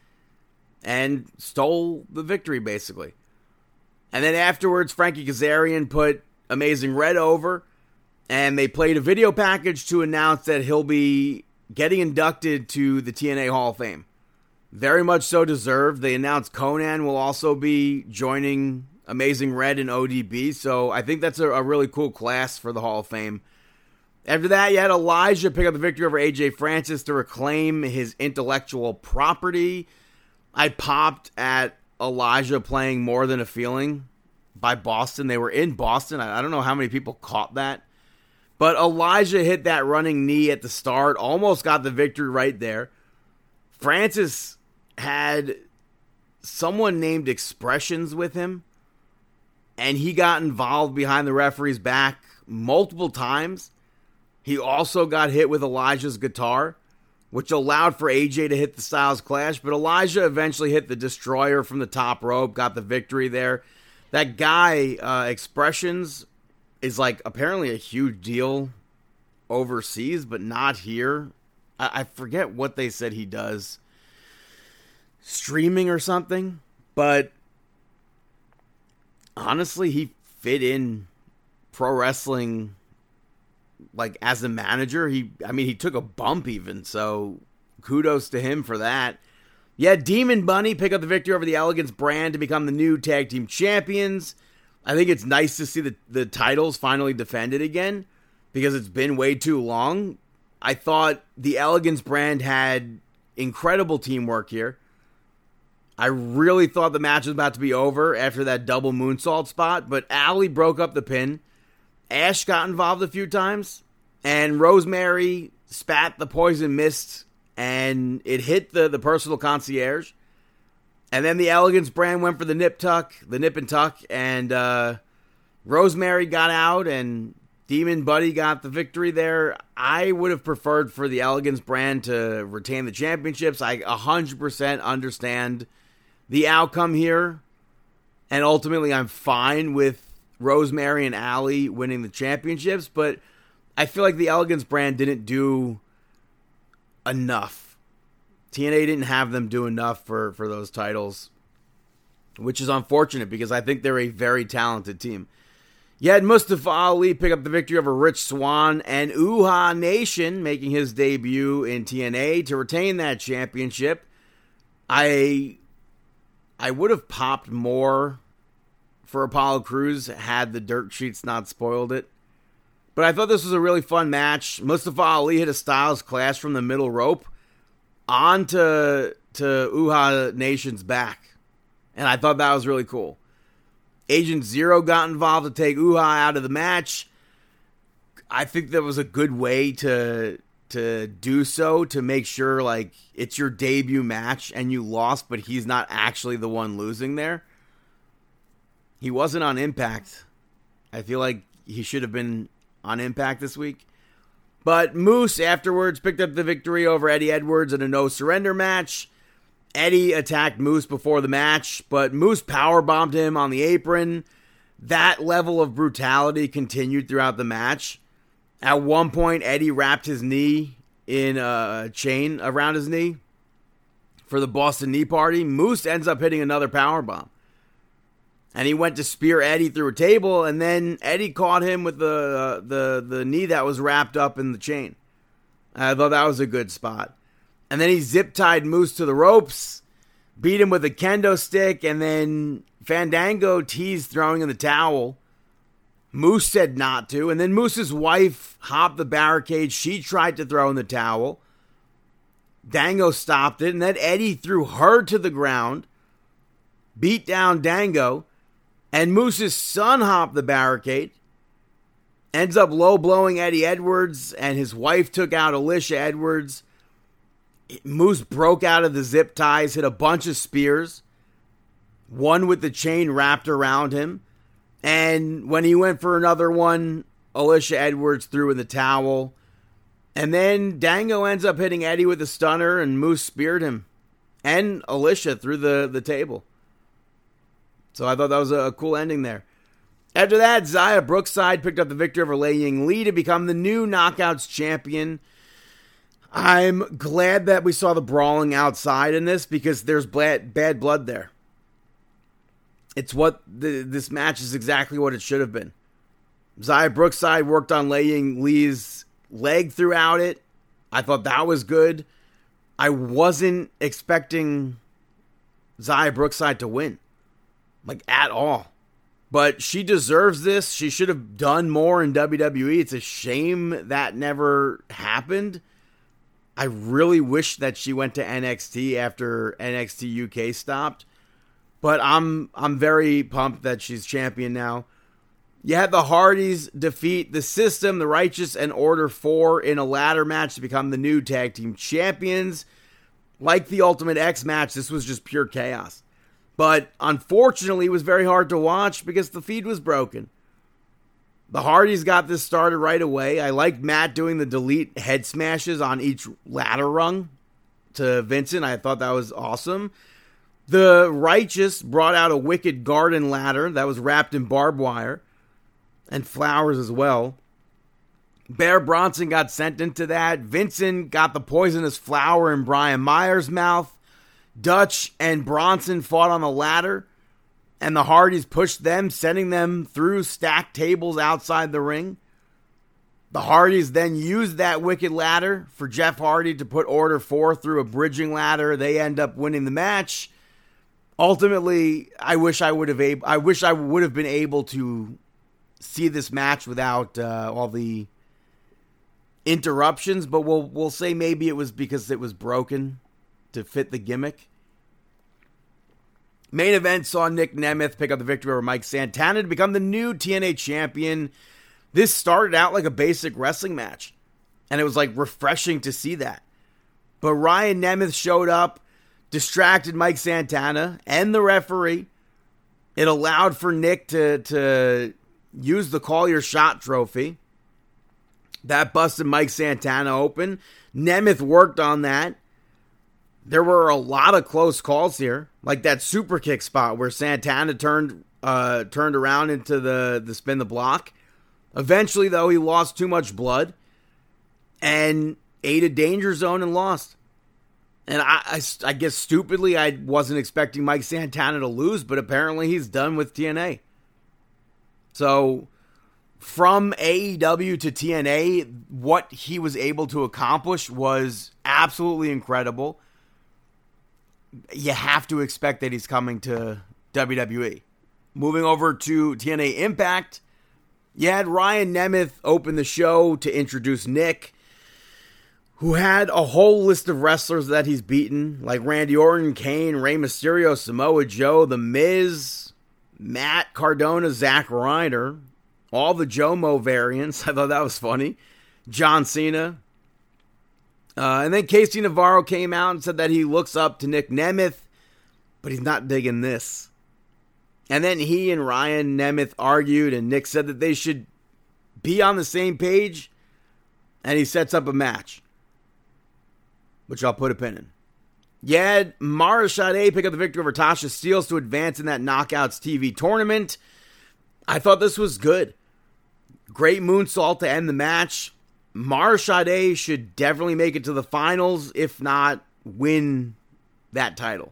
and stole the victory, basically. And then afterwards, Frankie Kazarian put Amazing Red over, and they played a video package to announce that he'll be getting inducted to the TNA Hall of Fame. Very much so deserved. They announced Conan will also be joining Amazing Red and ODB, so I think that's a really cool class for the Hall of Fame. After that, you had Elijah pick up the victory over AJ Francis to reclaim his intellectual property. I popped at Elijah playing More Than a Feeling by Boston. They were in Boston. I don't know how many people caught that. But Elijah hit that running knee at the start, almost got the victory right there. Francis had someone named Expressions with him, and he got involved behind the referee's back multiple times. He also got hit with Elijah's guitar, which allowed for AJ to hit the Styles Clash, but Elijah eventually hit the Destroyer from the top rope, got the victory there. That guy, Expressions, is like apparently a huge deal overseas, but not here. I forget what they said he does. Streaming or something, but honestly, he fit in pro wrestling like as a manager. He took a bump even, so kudos to him for that. Yeah, Demon Bunny pick up the victory over the Elegance brand to become the new tag team champions. I think it's nice to see the titles finally defended again, because it's been way too long. I thought the Elegance brand had incredible teamwork here. I really thought the match was about to be over after that double moonsault spot, but Allie broke up the pin. Ash got involved a few times, and Rosemary spat the poison mist, and it hit the personal concierge. And then the Elegance brand went for the nip and tuck, and Rosemary got out, and Demon Buddy got the victory there. I would have preferred for the Elegance brand to retain the championships. I 100% understand the outcome here, and ultimately I'm fine with Rosemary and Allie winning the championships, but I feel like the Elegance brand didn't do enough. TNA didn't have them do enough for those titles, which is unfortunate because I think they're a very talented team. You had Mustafa Ali pick up the victory over Rich Swann and Uhaa Nation making his debut in TNA to retain that championship. I I would have popped more for Apollo Crews had the dirt sheets not spoiled it. But I thought this was a really fun match. Mustafa Ali hit a Styles Clash from the middle rope onto Uhaa Nation's back. And I thought that was really cool. Agent Zero got involved to take Uhaa out of the match. I think that was a good way to do so, to make sure like it's your debut match and you lost, but he's not actually the one losing there. He wasn't on Impact. I feel like he should have been on Impact this week. But Moose afterwards picked up the victory over Eddie Edwards in a no surrender match. Eddie attacked Moose before the match, but Moose powerbombed him on the apron. That level of brutality continued throughout the match. At one point, Eddie wrapped his knee in a chain around his knee for the Boston Knee Party. Moose ends up hitting another powerbomb. And he went to spear Eddie through a table, and then Eddie caught him with the knee that was wrapped up in the chain. I thought that was a good spot. And then he zip-tied Moose to the ropes, beat him with a kendo stick, and then Fandango teased throwing in the towel. Moose said not to, and then Moose's wife hopped the barricade. She tried to throw in the towel. Dango stopped it, and then Eddie threw her to the ground, beat down Dango, and Moose's son hopped the barricade, ends up low-blowing Eddie Edwards, and his wife took out Alicia Edwards. Moose broke out of the zip ties, hit a bunch of spears, one with the chain wrapped around him. And when he went for another one, Alicia Edwards threw in the towel. And then Dango ends up hitting Eddie with a stunner, and Moose speared him and Alicia through the table. So I thought that was a cool ending there. After that, Zaya Brookside picked up the victory over Lei Ying Lee to become the new Knockouts champion. I'm glad that we saw the brawling outside in this, because there's bad blood there. It's what this match is exactly what it should have been. Zaya Brookside worked on Lei Ying Lee's leg throughout it. I thought that was good. I wasn't expecting Zaya Brookside to win, like at all. But she deserves this. She should have done more in WWE. It's a shame that never happened. I really wish that she went to NXT after NXT UK stopped. But I'm very pumped that she's champion now. You had the Hardys defeat the System, the Righteous, and Order 4 in a ladder match to become the new tag team champions. Like the Ultimate X match, this was just pure chaos. But unfortunately, it was very hard to watch because the feed was broken. The Hardys got this started right away. I liked Matt doing the delete head smashes on each ladder rung to Vincent. I thought that was awesome. The Righteous brought out a Wicked Garden ladder that was wrapped in barbed wire and flowers as well. Bear Bronson got sent into that. Vincent got the poisonous flower in Brian Myers' mouth. Dutch and Bronson fought on the ladder, and the Hardys pushed them, sending them through stacked tables outside the ring. The Hardys then used that Wicked ladder for Jeff Hardy to put Order 4 through a bridging ladder. They end up winning the match. Ultimately, I wish I would have been able to see this match without all the interruptions, but we'll say maybe it was because it was broken to fit the gimmick. Main event saw Nick Nemeth pick up the victory over Mike Santana to become the new TNA champion. This started out like a basic wrestling match, and it was like refreshing to see that. But Ryan Nemeth showed up, distracted Mike Santana and the referee. It allowed for Nick to use the Call Your Shot trophy. That busted Mike Santana open. Nemeth worked on that. There were a lot of close calls here, like that super kick spot where Santana turned around into the spin the block. Eventually, though, he lost too much blood and ate a danger zone and lost. And I guess stupidly, I wasn't expecting Mike Santana to lose, but apparently he's done with TNA. So from AEW to TNA, what he was able to accomplish was absolutely incredible. you have to expect that he's coming to WWE. Moving over to TNA Impact, you had Ryan Nemeth open the show to introduce Nick, who had a whole list of wrestlers that he's beaten, like Randy Orton, Kane, Rey Mysterio, Samoa Joe, The Miz, Matt Cardona, Zack Ryder, all the Jomo variants. I thought that was funny. John Cena. And then Casey Navarro came out and said that he looks up to Nick Nemeth, but he's not digging this. And then he and Ryan Nemeth argued, and Nick said that they should be on the same page, and he sets up a match, which I'll put a pin in. You had Mara Sade pick up the victory over Tasha Steelz to advance in that Knockouts TV tournament. I thought this was good. Great moonsault to end the match. Mara Sade should definitely make it to the finals, if not win that title.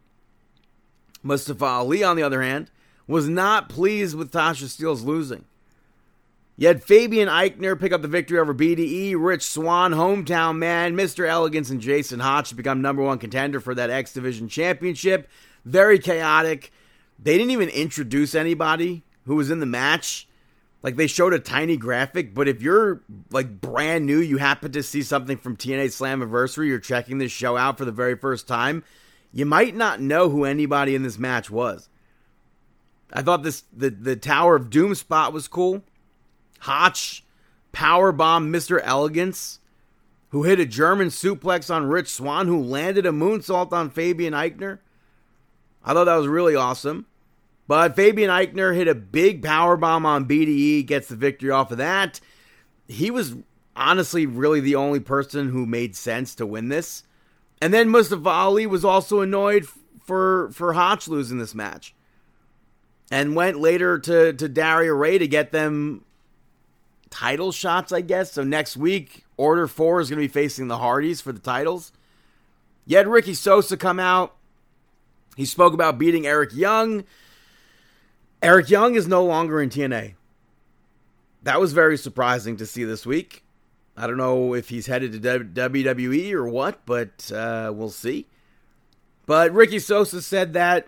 Mustafa Ali, on the other hand, was not pleased with Tasha Steelz losing. You had Fabian Eichner pick up the victory over BDE, Rich Swann, Hometown Man, Mr. Elegance, and Jason Hotch to become number one contender for that X Division Championship. Very chaotic. They didn't even introduce anybody who was in the match. Like, they showed a tiny graphic, but if you're, like, brand new, you happen to see something from TNA Slammiversary, you're checking this show out for the very first time, you might not know who anybody in this match was. I thought the Tower of Doom spot was cool. Hotch powerbombed Mr. Elegance, who hit a German suplex on Rich Swann, who landed a moonsault on Fabian Eichner. I thought that was really awesome. But Fabian Eichner hit a big powerbomb on BDE, gets the victory off of that. He was honestly really the only person who made sense to win this. And then Mustafa Ali was also annoyed for Hotch losing this match. And went later to Daria Ray to get them title shots, I guess. So next week, Order 4 is going to be facing the Hardys for the titles. You had Ricky Sosa come out. He spoke about beating Eric Young. Eric Young is no longer in TNA. That was very surprising to see this week. I don't know if he's headed to WWE or what, but we'll see. But Ricky Sosa said that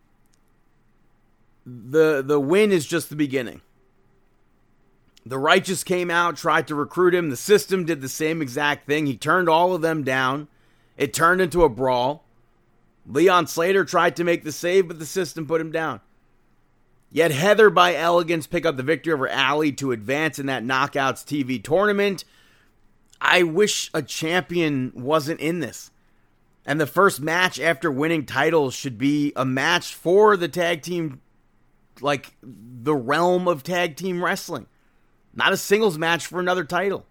the win is just the beginning. The Righteous came out, tried to recruit him. The System did the same exact thing. He turned all of them down. It turned into a brawl. Leon Slater tried to make the save, but the System put him down. Yet Heather by Elegance pick up the victory over Allie to advance in that Knockouts TV tournament. I wish a champion wasn't in this. And the first match after winning titles should be a match for the tag team, like the realm of tag team wrestling. Not a singles match for another title.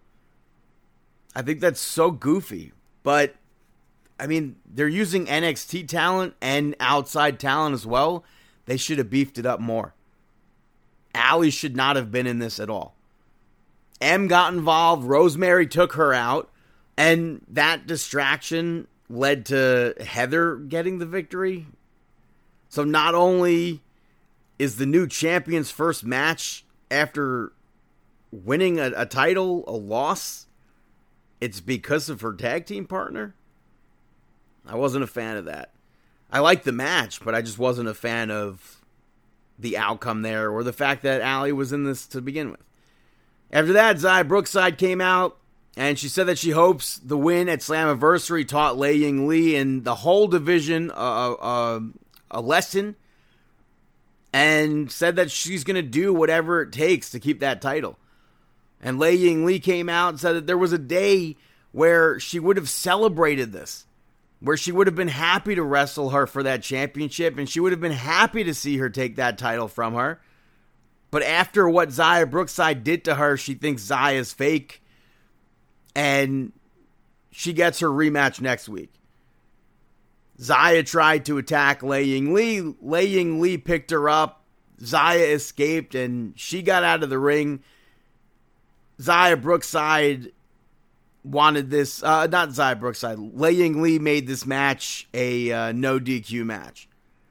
I think that's so goofy. But, I mean, they're using NXT talent and outside talent as well. They should have beefed it up more. Allie should not have been in this at all. M got involved. Rosemary took her out. And that distraction led to Heather getting the victory. So not only is the new champion's first match after winning a title a loss, it's because of her tag team partner. I wasn't a fan of that. I liked the match, but I just wasn't a fan of the outcome there or the fact that Allie was in this to begin with. After that, Xia Brookside came out, and she said that she hopes the win at Slammiversary taught Lei Ying Lee and the whole division a lesson, and said that she's going to do whatever it takes to keep that title. And Lei Ying Lee came out and said that there was a day where she would have celebrated this, where she would have been happy to wrestle her for that championship, and she would have been happy to see her take that title from her. But after what Xia Brookside did to her, she thinks Xia is fake, and she gets her rematch next week. Xia tried to attack Lei Ying Lee. Lei Ying Lee picked her up. Xia escaped, and she got out of the ring. Xia Brookside wanted this, not Xia Brookside, Lei Ying Lee made this match a no DQ match.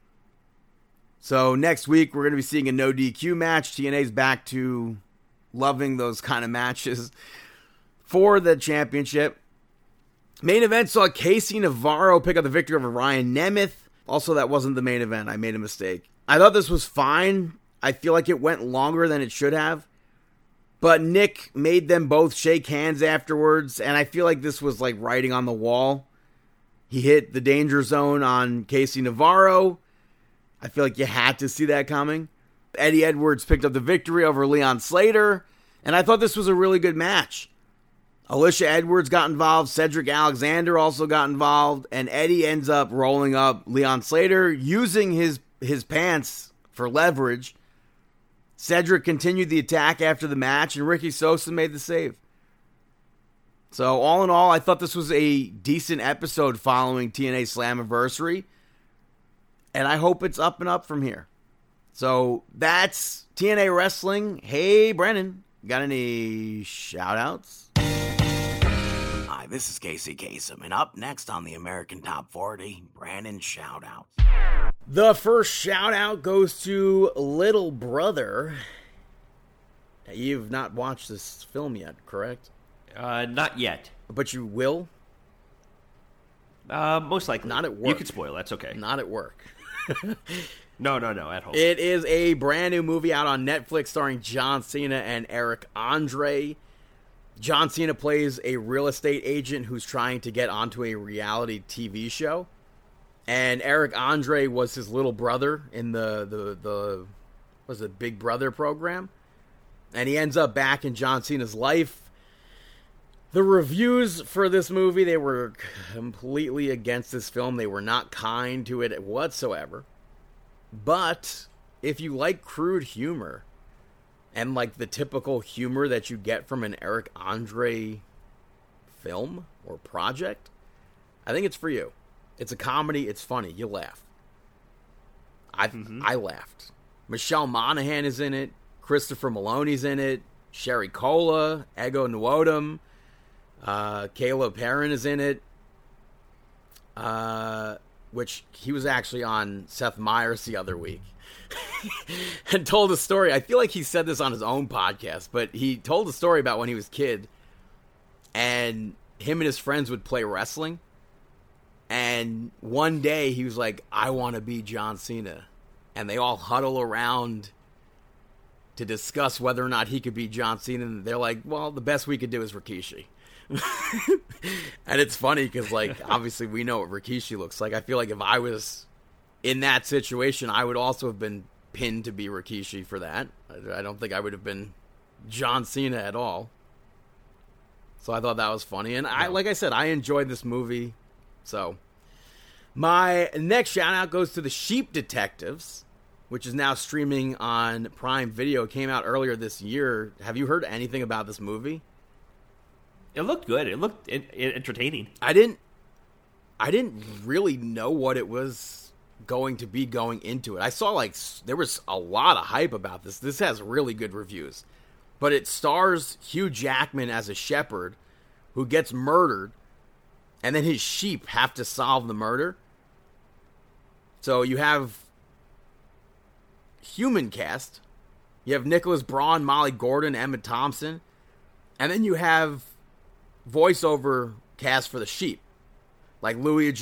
So next week we're going to be seeing a no DQ match. TNA's back to loving those kind of matches for the championship. Main event saw Casey Navarro pick up the victory over Ryan Nemeth. Also, that wasn't the main event. I made a mistake. I thought this was fine. I feel like it went longer than it should have. But Nick made them both shake hands afterwards, and I feel like this was like writing on the wall. He hit the danger zone on Casey Navarro. I feel like you had to see that coming. Eddie Edwards picked up the victory over Leon Slater, and I thought this was a really good match. Alicia Edwards got involved, Cedric Alexander also got involved, and Eddie ends up rolling up Leon Slater, using his pants for leverage. Cedric continued the attack after the match, and Ricky Sosa made the save. So, all in all, I thought this was a decent episode following TNA Slammiversary, and I hope it's up and up from here. So, that's TNA Wrestling. Hey, Brennan, got any shout-outs? Hi, this is Casey Kasem, and up next on the American Top 40, Brandon shout-outs. The first shout-out goes to Little Brother. You've not watched this film yet, correct? Not yet. But you will? Most likely. Not at work. You can spoil. That's okay. Not at work. No, at home. It is a brand new movie out on Netflix starring John Cena and Eric Andre. John Cena plays a real estate agent who's trying to get onto a reality TV show. And Eric Andre was his little brother in the Big Brother program. And he ends up back in John Cena's life. The reviews for this movie, they were completely against this film. They were not kind to it whatsoever. But if you like crude humor and like the typical humor that you get from an Eric Andre film or project, I think it's for you. It's a comedy. It's funny. You laugh. I laughed. Michelle Monaghan is in it. Christopher Maloney's in it. Sherry Cola, Ego Nwodim, Caleb Perrin is in it. Which he was actually on Seth Meyers the other week. And told a story. I feel like he said this on his own podcast, but he told a story about when he was a kid and him and his friends would play wrestling. And one day he was like, I want to be John Cena. And they all huddle around to discuss whether or not he could be John Cena. And they're like, well, the best we could do is Rikishi. And it's funny because, like, obviously we know what Rikishi looks like. I feel like if I was in that situation, I would also have been pinned to be Rikishi for that. I don't think I would have been John Cena at all. So I thought that was funny. And like I said, I enjoyed this movie. So, my next shout out goes to The Sheep Detectives, which is now streaming on Prime Video. It came out earlier this year. Have you heard anything about this movie? It looked good. It looked entertaining. I didn't really know what it was going to be going into it. I saw there was a lot of hype about this. This has really good reviews. But it stars Hugh Jackman as a shepherd who gets murdered. And then his sheep have to solve the murder. So you have human cast. You have Nicholas Braun, Molly Gordon, Emma Thompson. And then you have voiceover cast for the sheep. Like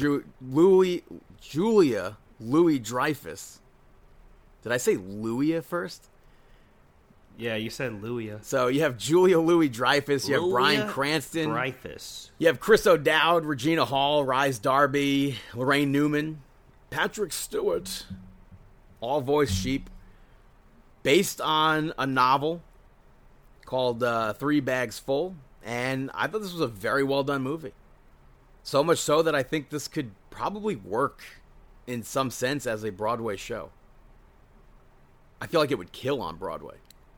Julia Louis-Dreyfus. Did I say Louis at first? Yeah, you said Louis. So you have Julia Louis-Dreyfus, you have Bryan Cranston, Dreyfus. You have Chris O'Dowd, Regina Hall, Rhys Darby, Lorraine Newman, Patrick Stewart, all voice sheep, based on a novel called 3 Bags Full, and I thought this was a very well done movie. So much so that I think this could probably work in some sense as a Broadway show. I feel like it would kill on Broadway.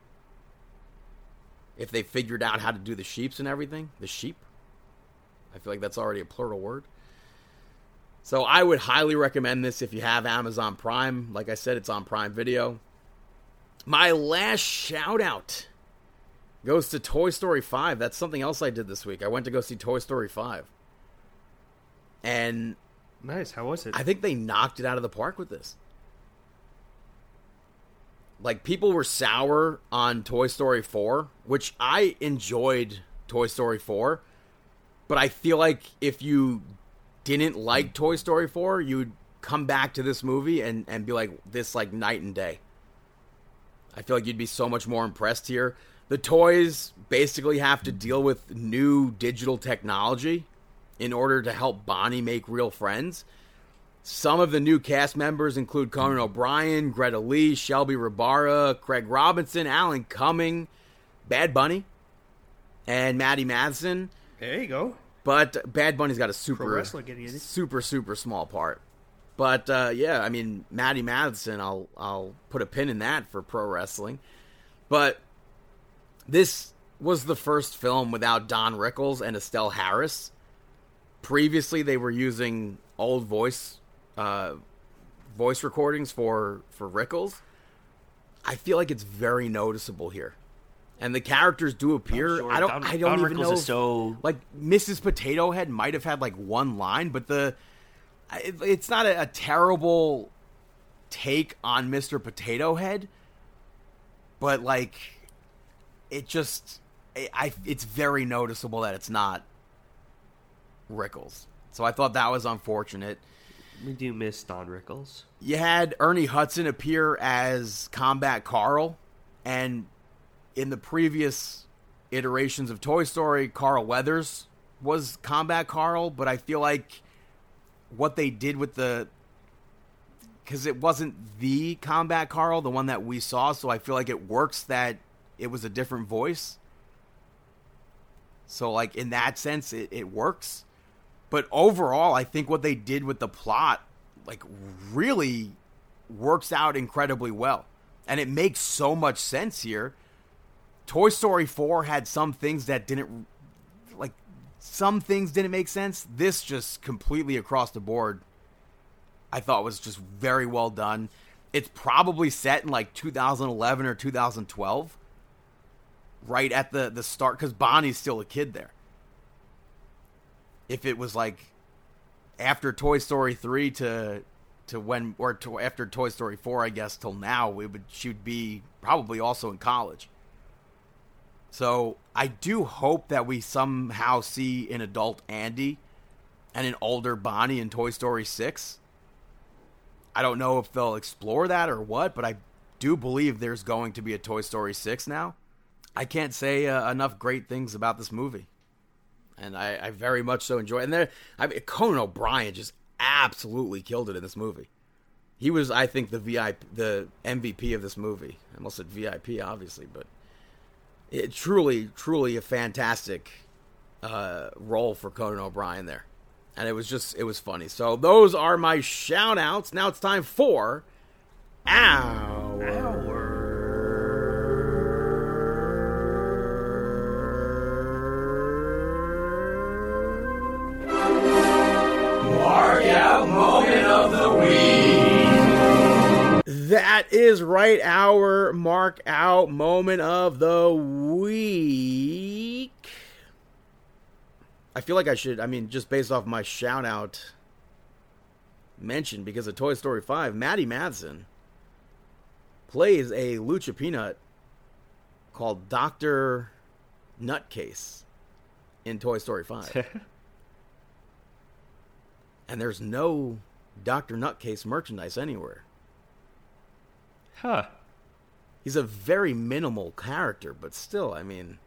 If they figured out how to do the sheeps and everything. The sheep. I feel like that's already a plural word. So I would highly recommend this if you have Amazon Prime. Like I said, it's on Prime Video. My last shout out goes to Toy Story 5. That's something else I did this week. I went to go see Toy Story 5. And nice. How was it? I think they knocked it out of the park with this. Like, people were sour on Toy Story 4, which I enjoyed Toy Story 4. But I feel like if you didn't like Toy Story 4, you would come back to this movie and be like, this like night and day. I feel like you'd be so much more impressed here. The toys basically have to deal with new digital technology in order to help Bonnie make real friends. Some of the new cast members include Conan O'Brien, Greta Lee, Shelby Rabara, Craig Robinson, Alan Cumming, Bad Bunny, and Maddie Madsen. There you go. But Bad Bunny's got a Pro wrestler getting it. super small part. But yeah, I mean, Maddie Madsen, I'll put a pin in that for pro wrestling. But this was the first film without Don Rickles and Estelle Harris. Previously, they were using old voice recordings for Rickles. I feel like it's very noticeable here, and the characters do appear. Sure. I don't Don even Rickles know. is so Like Mrs. Potato Head might have had like one line, but it's not a terrible take on Mr. Potato Head, but like it's very noticeable that it's not Rickles. So I thought that was unfortunate. We do miss Don Rickles. You had Ernie Hudson appear as Combat Carl, and in the previous iterations of Toy Story, Carl Weathers was Combat Carl, but I feel like what they did with because it wasn't the Combat Carl, the one that we saw, so I feel like it works that it was a different voice. So, like, in that sense, it works. But overall, I think what they did with the plot, like, really works out incredibly well. And it makes so much sense here. Toy Story 4 had some things that didn't, like, some things didn't make sense. This just completely across the board, I thought was just very well done. It's probably set in, like, 2011 or 2012. Right at the start, because Bonnie's still a kid there. If it was like after Toy Story 3 to when, or to after Toy Story 4, I guess, till now, she'd be probably also in college. So I do hope that we somehow see an adult Andy and an older Bonnie in Toy Story 6. I don't know if they'll explore that or what, but I do believe there's going to be a Toy Story 6 now. I can't say enough great things about this movie, and I very much so enjoy it. And Conan O'Brien just absolutely killed it in this movie. He was, I think, the MVP of this movie. I almost said VIP, obviously, but it truly a fantastic role for Conan O'Brien there, and it was funny. So those are my shout outs. Now it's time for our Moment of the week. That is right, our mark out moment of the week. I feel like I should, just based off my shout out mention, because of Toy Story 5, Maddie Madsen plays a Lucha Peanut called Dr. Nutcase in Toy Story 5. And there's no Dr. Nutcase merchandise anywhere. Huh. He's a very minimal character, but still,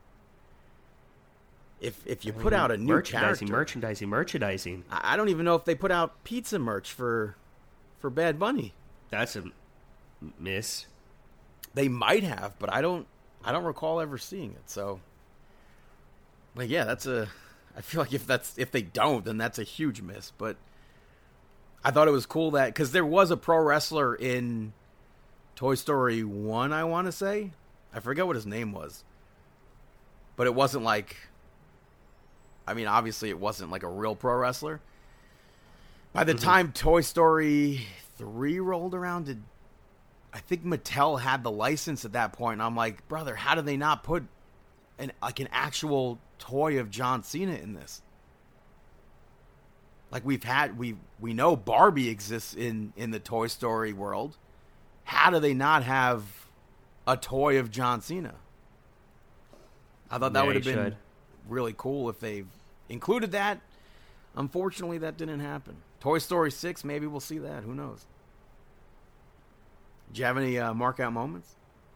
if you put out a new character... Merchandising. I don't even know if they put out pizza merch for Bad Bunny. That's a miss. They might have, but I don't recall ever seeing it, so... But yeah, I feel like if they don't, then that's a huge miss. But I thought it was cool that, because there was a pro wrestler in Toy Story 1, I want to say. I forget what his name was. But it wasn't like, obviously it wasn't like a real pro wrestler. By the time Toy Story 3 rolled around, I think Mattel had the license at that point. And I'm like, brother, how do they not put an actual toy of John Cena in this? Like, we know Barbie exists in the Toy Story world. How do they not have a toy of John Cena? I thought that would have been really cool if they included that. Unfortunately, that didn't happen. Toy Story 6, maybe we'll see that. Who knows? Do you have any mark out moments?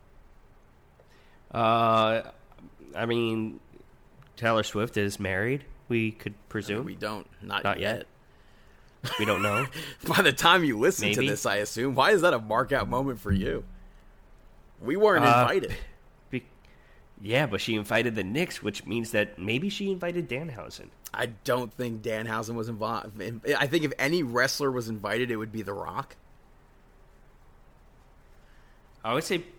I mean, Taylor Swift is married. We could presume. We don't. Not yet. We don't know. By the time you listen Maybe. to this, I assume. Why is that a mark out moment for you? We weren't invited. Yeah, but she invited the Knicks, which means that maybe she invited Danhausen. I don't think Danhausen was involved. I think if any wrestler was invited, it would be The Rock. I would say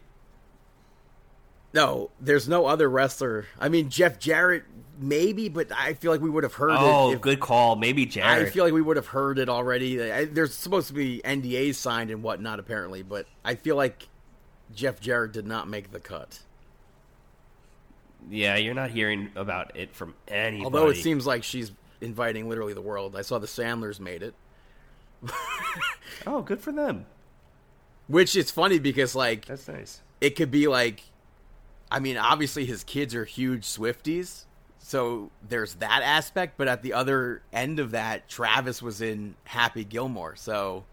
No, there's no other wrestler. I mean, Jeff Jarrett, maybe, but I feel like we would have heard it. Oh, good call. Maybe Jarrett. I feel like we would have heard it already. There's supposed to be NDAs signed and whatnot, apparently, but I feel like Jeff Jarrett did not make the cut. Yeah, you're not hearing about it from anybody. Although it seems like she's inviting literally the world. I saw the Sandlers made it. Oh, good for them. Which is funny because, like, That's nice. it could be like, I mean, obviously his kids are huge Swifties, so there's that aspect, but at the other end of that, Travis was in Happy Gilmore, so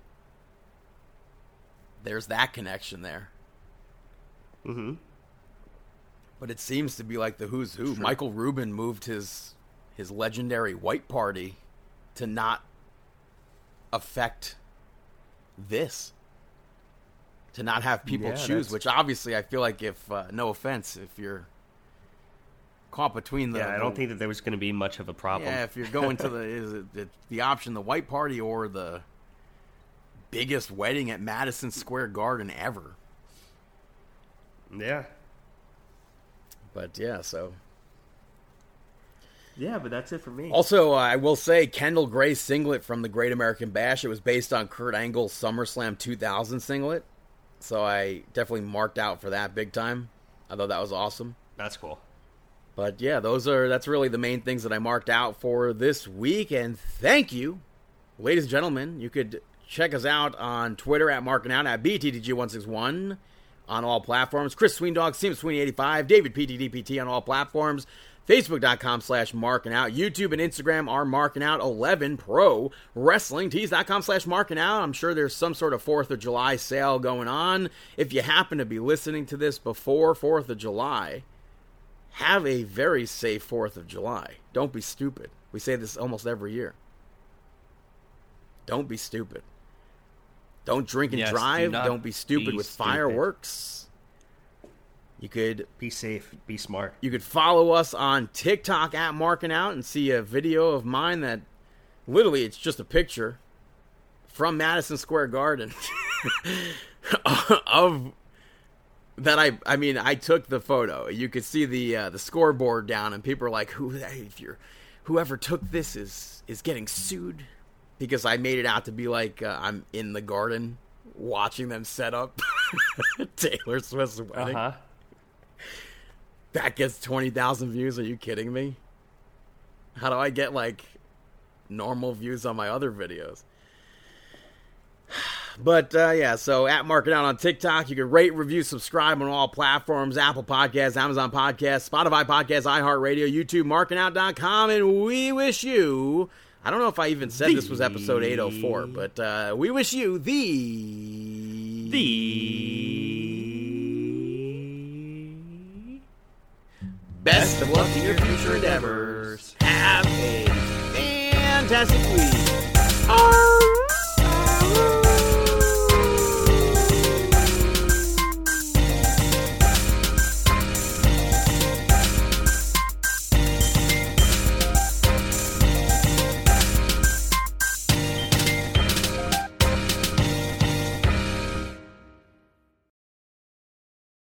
there's that connection there. Mm-hmm. But it seems to be like the who's who. Sure. Michael Rubin moved his legendary white party to not affect this. To not have people choose, that's- which obviously I feel like if, no offense, if you're caught between the... Yeah, I don't think that there was going to be much of a problem. Yeah, if you're going to the option, the white party or the biggest wedding at Madison Square Garden ever. Yeah. But yeah, so... Yeah, but that's it for me. Also, I will say, Kendall Gray's singlet from the Great American Bash, it was based on Kurt Angle's SummerSlam 2000 singlet. So I definitely marked out for that big time. I thought that was awesome. That's cool. But yeah, that's really the main things that I marked out for this week. And thank you, ladies and gentlemen. You could check us out on Twitter at MarkingOut, at BTDG161 on all platforms. Chris Sweendog, SimSweeney85, David PTDPT on all platforms. Facebook.com/markingout. YouTube and Instagram are markingout11 pro. WrestlingTees.com/markingout. I'm sure there's some sort of 4th of July sale going on. If you happen to be listening to this before 4th of July, have a very safe 4th of July. Don't be stupid. We say this almost every year. Don't be stupid. Don't drink and Yes, drive. do not Don't be stupid be with stupid. fireworks. You could Be safe. Be smart. You could follow us on TikTok at Marking Out and see a video of mine that literally it's just a picture from Madison Square Garden of that. I took the photo. You could see the scoreboard down, and people are like, whoever took this is getting sued because I made it out to be like I'm in the garden watching them set up Taylor Swift's wedding. Uh-huh. That gets 20,000 views. Are you kidding me? How do I get, like, normal views on my other videos? But, yeah, so at Marking Out on TikTok, you can rate, review, subscribe on all platforms, Apple Podcasts, Amazon Podcasts, Spotify Podcasts, iHeartRadio, YouTube, markingout.com, and we wish you... I don't know if I even said this was episode 804, but we wish you best of luck in your future endeavors. Have a fantastic week.